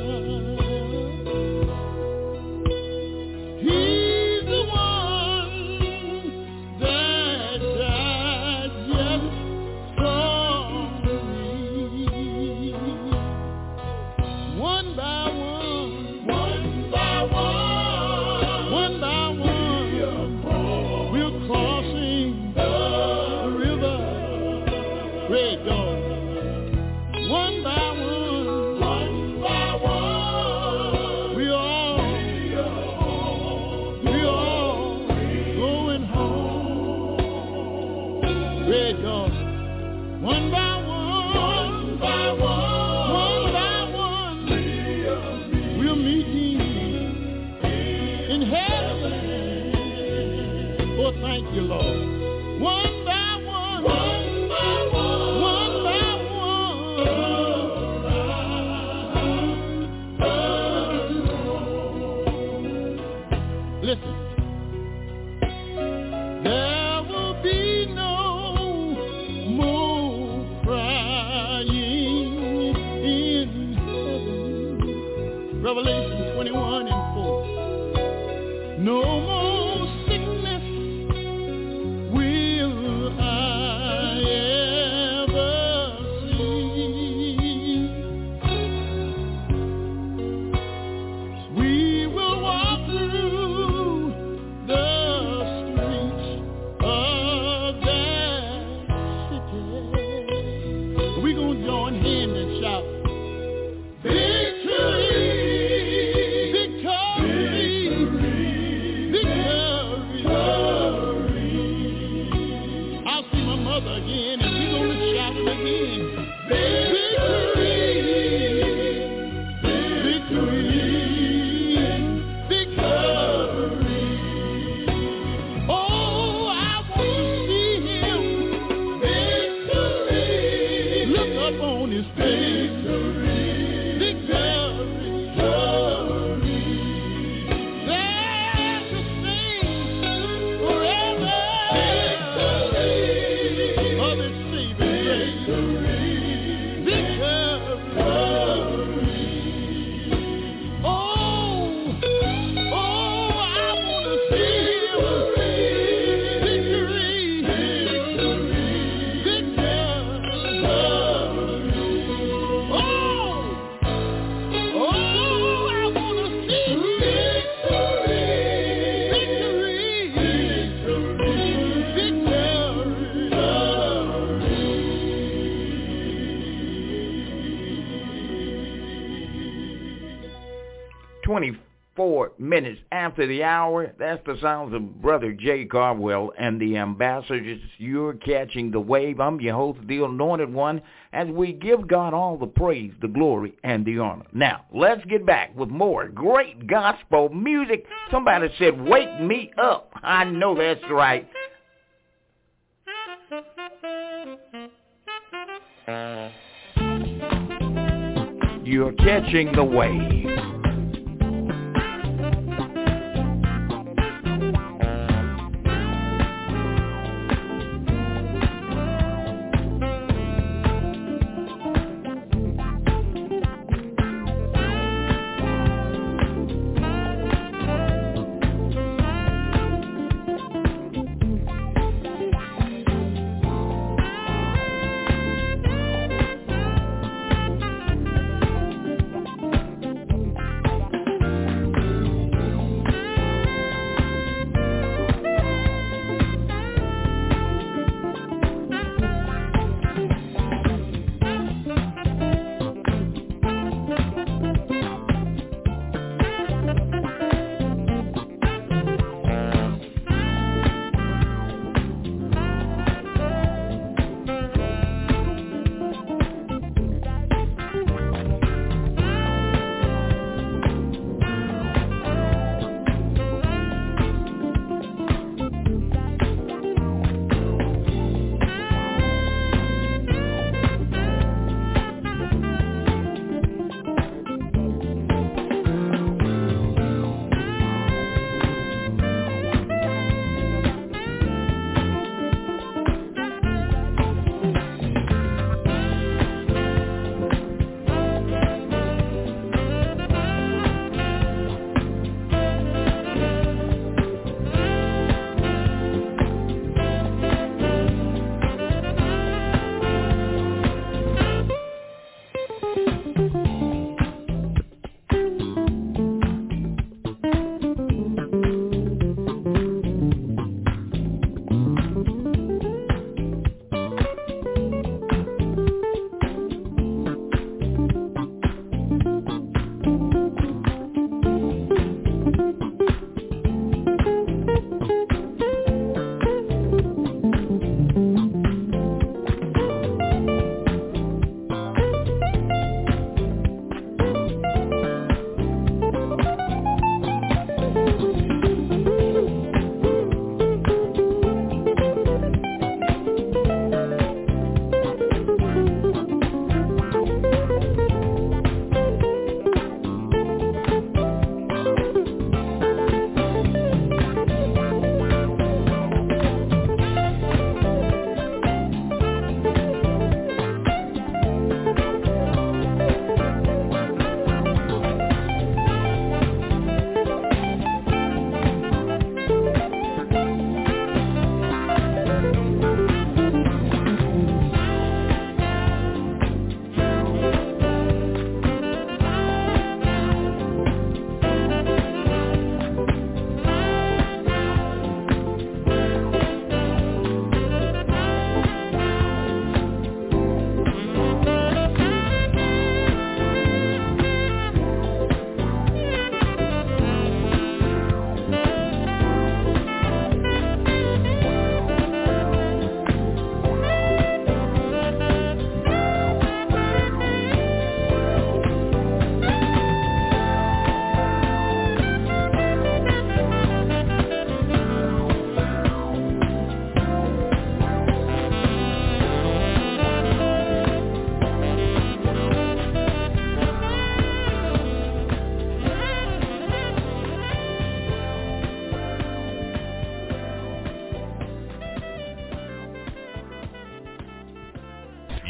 He's the one that died just for me. One by one, we're crossing the river, Red Dog. One by one, we all going home, Red Dog. One by one, we're meeting in heaven. Oh, thank you, Lord. One by one, listen. There will be no more crying in heaven. Revelation 21:4. No more sickness will I ever see. We will walk through the streets of that city. We're going to join hands and shout, victory, victory, victory. I'll see my mother again, and we're going to shout it again. Victory, victory, victory. Oh, I want to see him. Victory. Look up on his face. Victory, victory. There's a sing forever. Victory. Of his saving grace. Victory. Oh, I want to see him. Victory, victory. Oh, I want to see him. Victory, 24 minutes after the hour, that's the sounds of Brother Jay Cardwell and the Ambassadors. You're catching the wave. I'm your host, the Anointed One, as we give God all the praise, the glory, and the honor. Now, let's get back with more great gospel music. Somebody said, wake me up. I know that's right. You're catching the wave.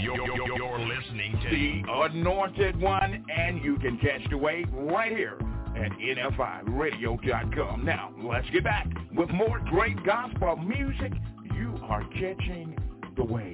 You're listening to The Anointed One, and you can catch the wave right here at NFIRadio.com. Now, let's get back with more great gospel music. You are catching the wave.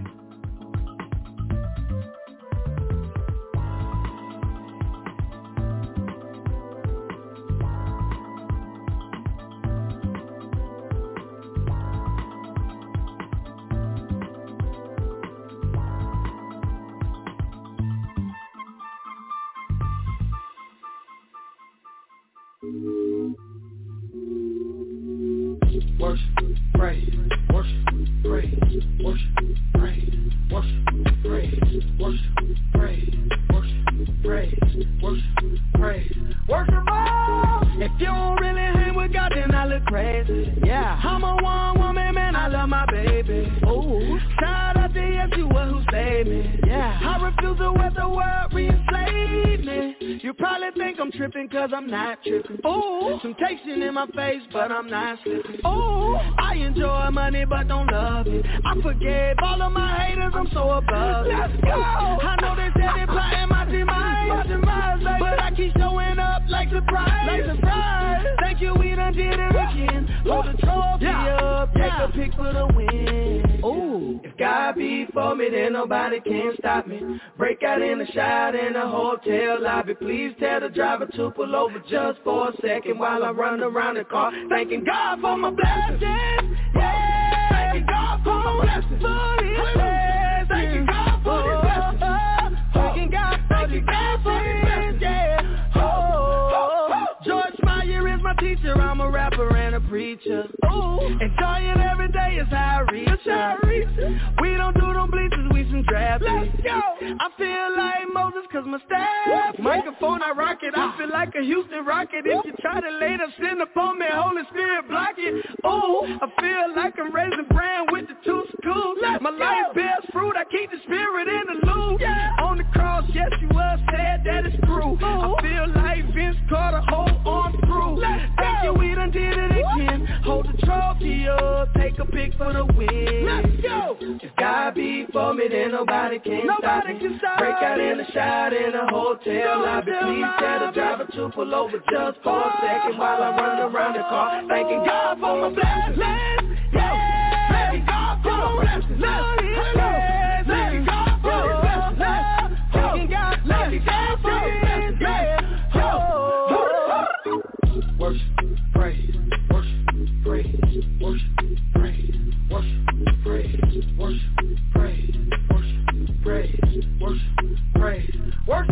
Worship, praise, worship, praise, worship, praise, worship, praise, worship, praise, worship, praise, worship, praise, worship. If you don't really hang with God, then I look crazy. Yeah, I'm a one-woman man, I love my baby. Ooh, shout out to Yeshua who saved me. Yeah, I refuse to let the world re-enslave me. You probably think I'm tripping cause I'm not tripping. Ooh, temptation in my face but I'm not slipping. Ooh, I enjoy money but don't love it. I forgave all of my haters, I'm so above it. Let's go. I know they said they plotting my demise, but I keep showing up like surprise. Thank you, we done did it again. Hold the trophy up, take a pick for the win. Ooh, if God be for me, then nobody can stop me. Break out in the shout in the hotel lobby. Please tell the driver to pull over just for a second while I run around the car, thanking God for my blessings. Yeah, thanking God for my blessings. Thanking God for His blessings. Thanking God for His blessings. Yeah. Oh, George Meyer is my teacher. I'm a rapper and a preacher. Ooh, enjoying every day is how I reach her. We don't do no bleachers, we some draft. Let's go. I feel like Moses cause my staff. Microphone I rock it, I feel like a Houston Rocket. If you try to lay the sin upon me, Holy Spirit block it. Ooh, I feel like I'm raising brand with the two schools. My life bears fruit, I keep the spirit in the loop. On the cross, yes you was said that it's true. I feel like Vince Carter, hold on through. Thank you, we done did it again. Hold the trophy up, take a pick for the win. Let's go. If God be for me, then nobody can stop me. Break out in the shout in a hotel lobby. Please tell the driver to pull over just for a second while I run around the car, thanking God for my blessings. Yeah, thanking God for my blessings. Thanking God for His blessings. Thanking God for His blessings. Yeah. Worship, praise, worship, praise, worship, praise, worship, praise, worship, praise, worship, praise, worship, praise, worship.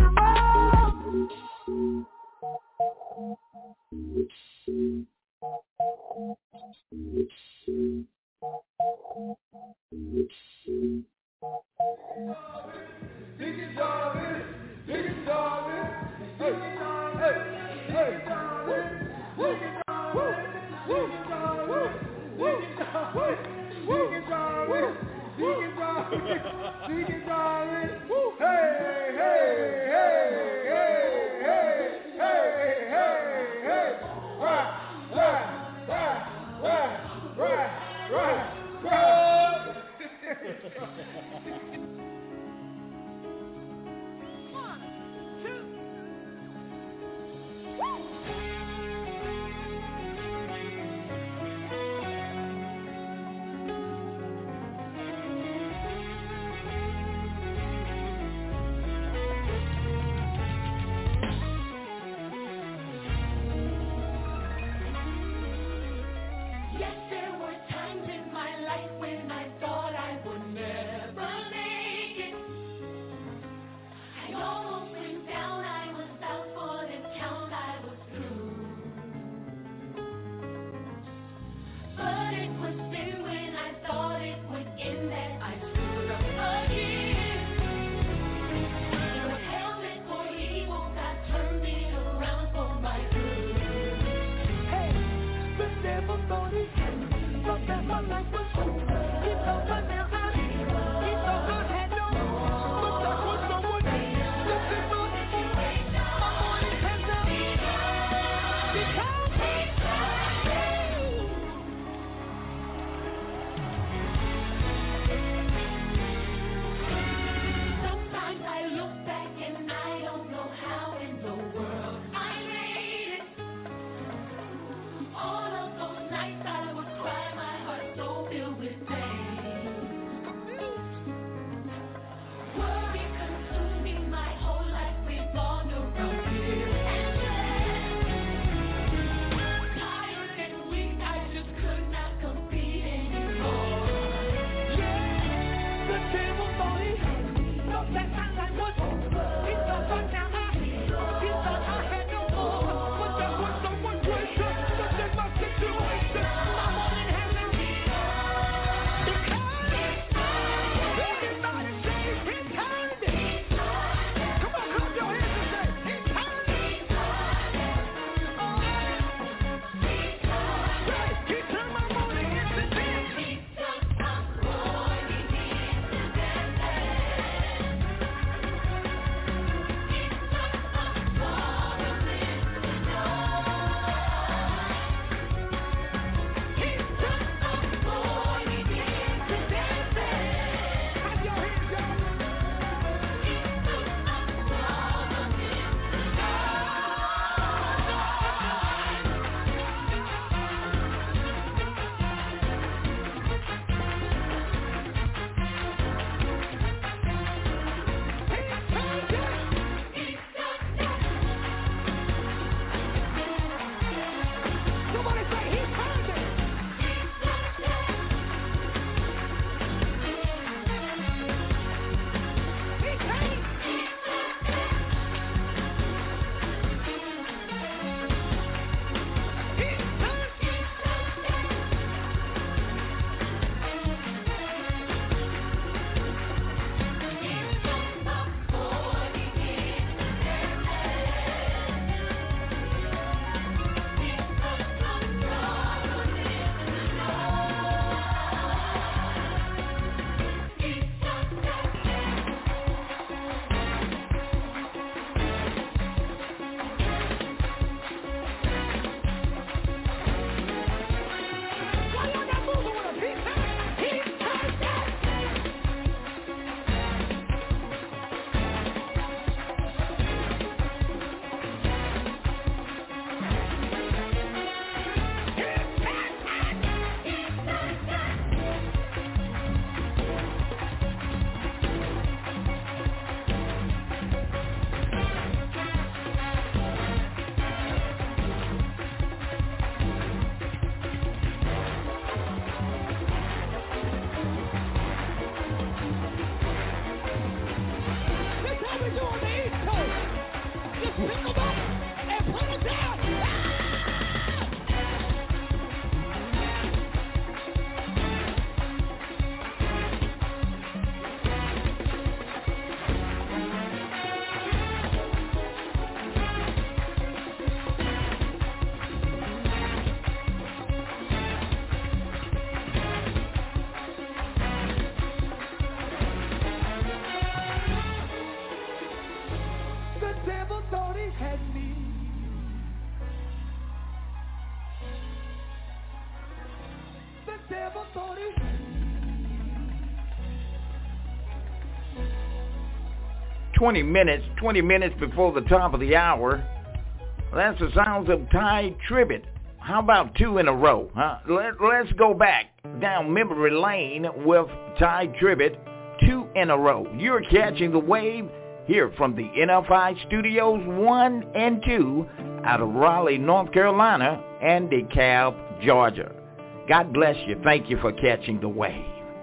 20 minutes before the top of the hour. That's the sounds of Ty Tribbett. How about 2 in a row? Huh? Let's go back down memory lane with Ty Tribbett, 2 in a row. You're catching the wave here from the NFI Studios 1 and 2 out of Raleigh, North Carolina and DeKalb, Georgia. God bless you. Thank you for catching the wave.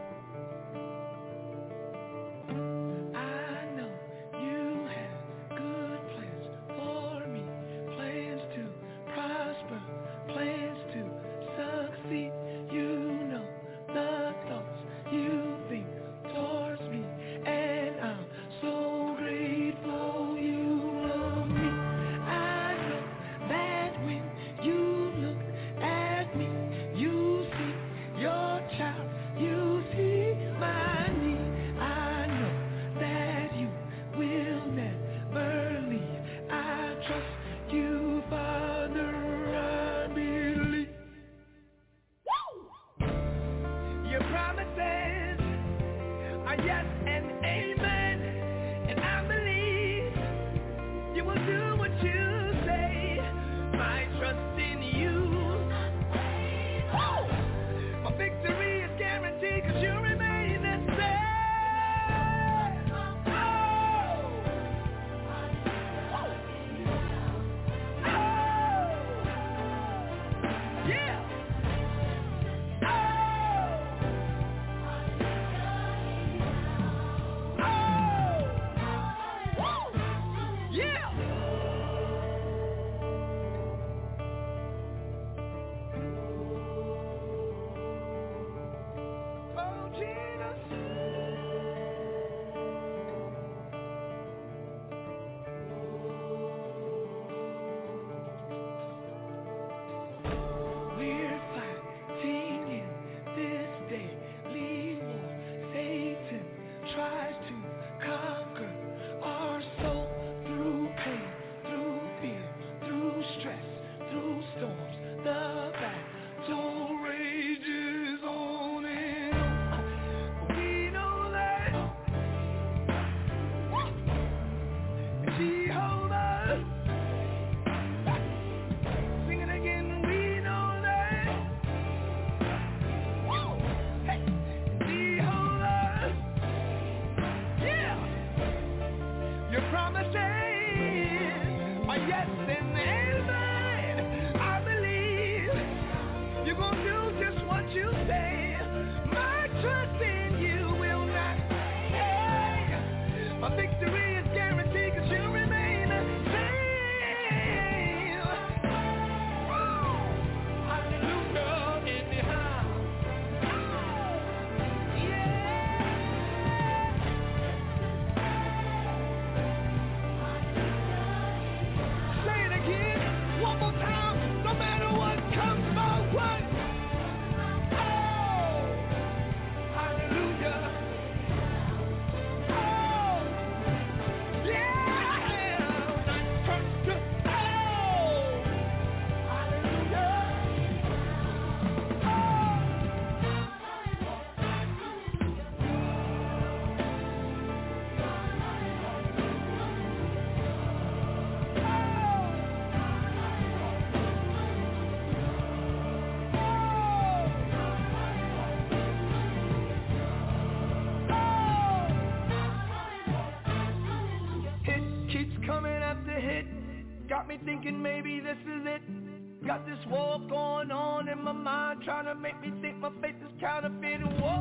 Got me thinking maybe this is it. Got this war going on in my mind, trying to make me think my faith is counterfeit and war.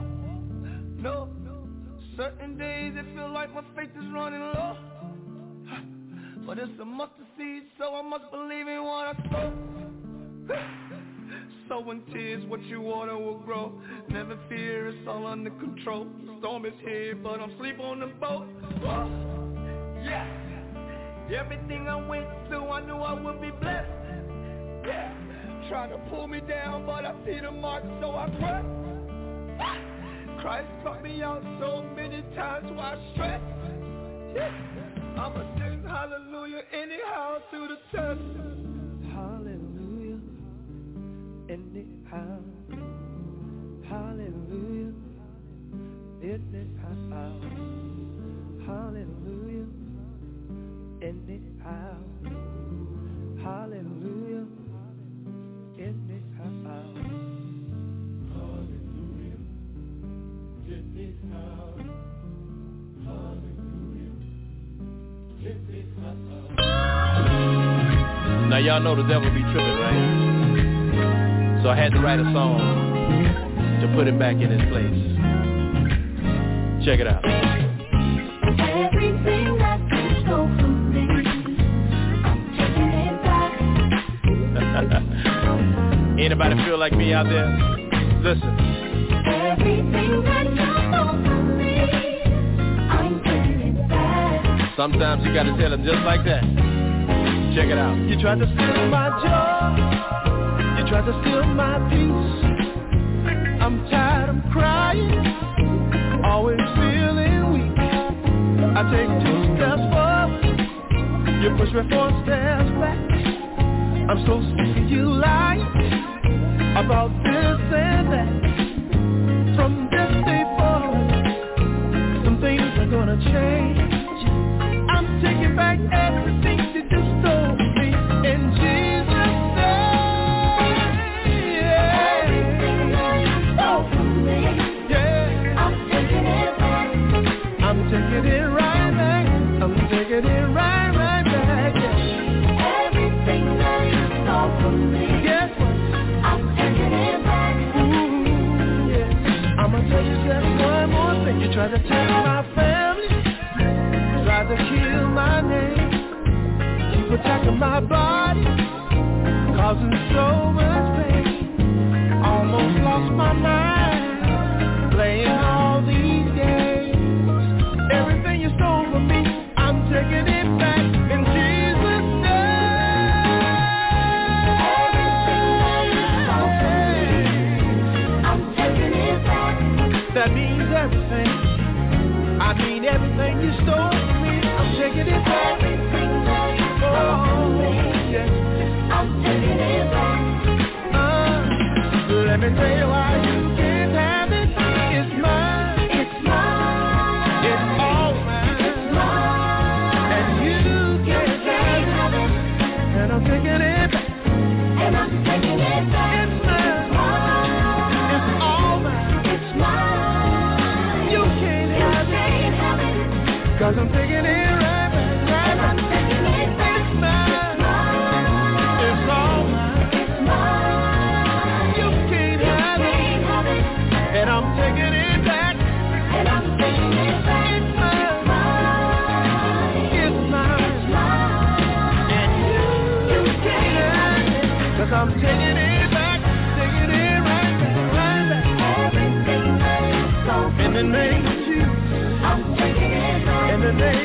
No, certain days it feel like my faith is running low. But it's a mustard seed, so I must believe in what I sow. Sowing tears, what you water will grow. Never fear, it's all under control. The storm is here, but I'm asleep on the boat. Yeah. Everything I went through, I knew I would be blessed. Yeah, trying to pull me down, but I see the mark, so I press. Christ brought me out so many times, why I stress? Yeah, I'ma sing hallelujah anyhow through the test. Hallelujah anyhow. Hallelujah anyhow. Hallelujah. in this house. Hallelujah in this house. Hallelujah in this house. Hallelujah in this house. Now y'all know the devil be tripping, right? So I had to write a song to put him back in his place. Check it out. Everything that you stole from me, I'm taking it back. Anybody feel like me out there? Listen. Everything that you stole from me, I'm taking it back. Sometimes you gotta tell him just like that. Check it out. You tried to steal my joy, you tried to steal my peace. I'm tired of crying, always feeling weak. I take 2 steps forward, you push me 4 steps back. I'm so sick of you lying about this and that. From this day forward, some things are gonna change. I'm taking back everything that you stole from me in Jesus' name. Everything that you stole from me, Yeah, I'm taking it back. I'm taking it right back. I'm taking it right back. Yeah. Everything that you stole from me, Guess what? I'm taking it back. Yeah. I'ma tell you just one more thing. You tried to take my family, tried to kill my name, keep attacking my body, causing so much pain. Almost lost my mind, playing all these games. Everything you stole from me, I'm taking it back in Jesus' name. Everything that you stole from me, I'm taking it back. That means everything. I mean everything you stole from me, I'm taking it back. Everything that you stole from me, Yes. I'm taking it back. Let me tell you why you can't have it. It's mine. It's mine. It's all mine. It's mine. And you can't have it. And I'm taking it back. And I'm taking it back. It's mine. It's all mine. It's mine. You can't have it. 'Cause I'm taking it right back. And I'm taking it back. It's mine. It's all mine. It's mine. You can't have it. And I'm taking it back. And I'm taking it back. It's mine. It's mine. It's mine. And you can't have it. 'Cause I'm taking it back. Taking it right back. Everything that you stole from In the name of Jesus. I'm taking it back. In the name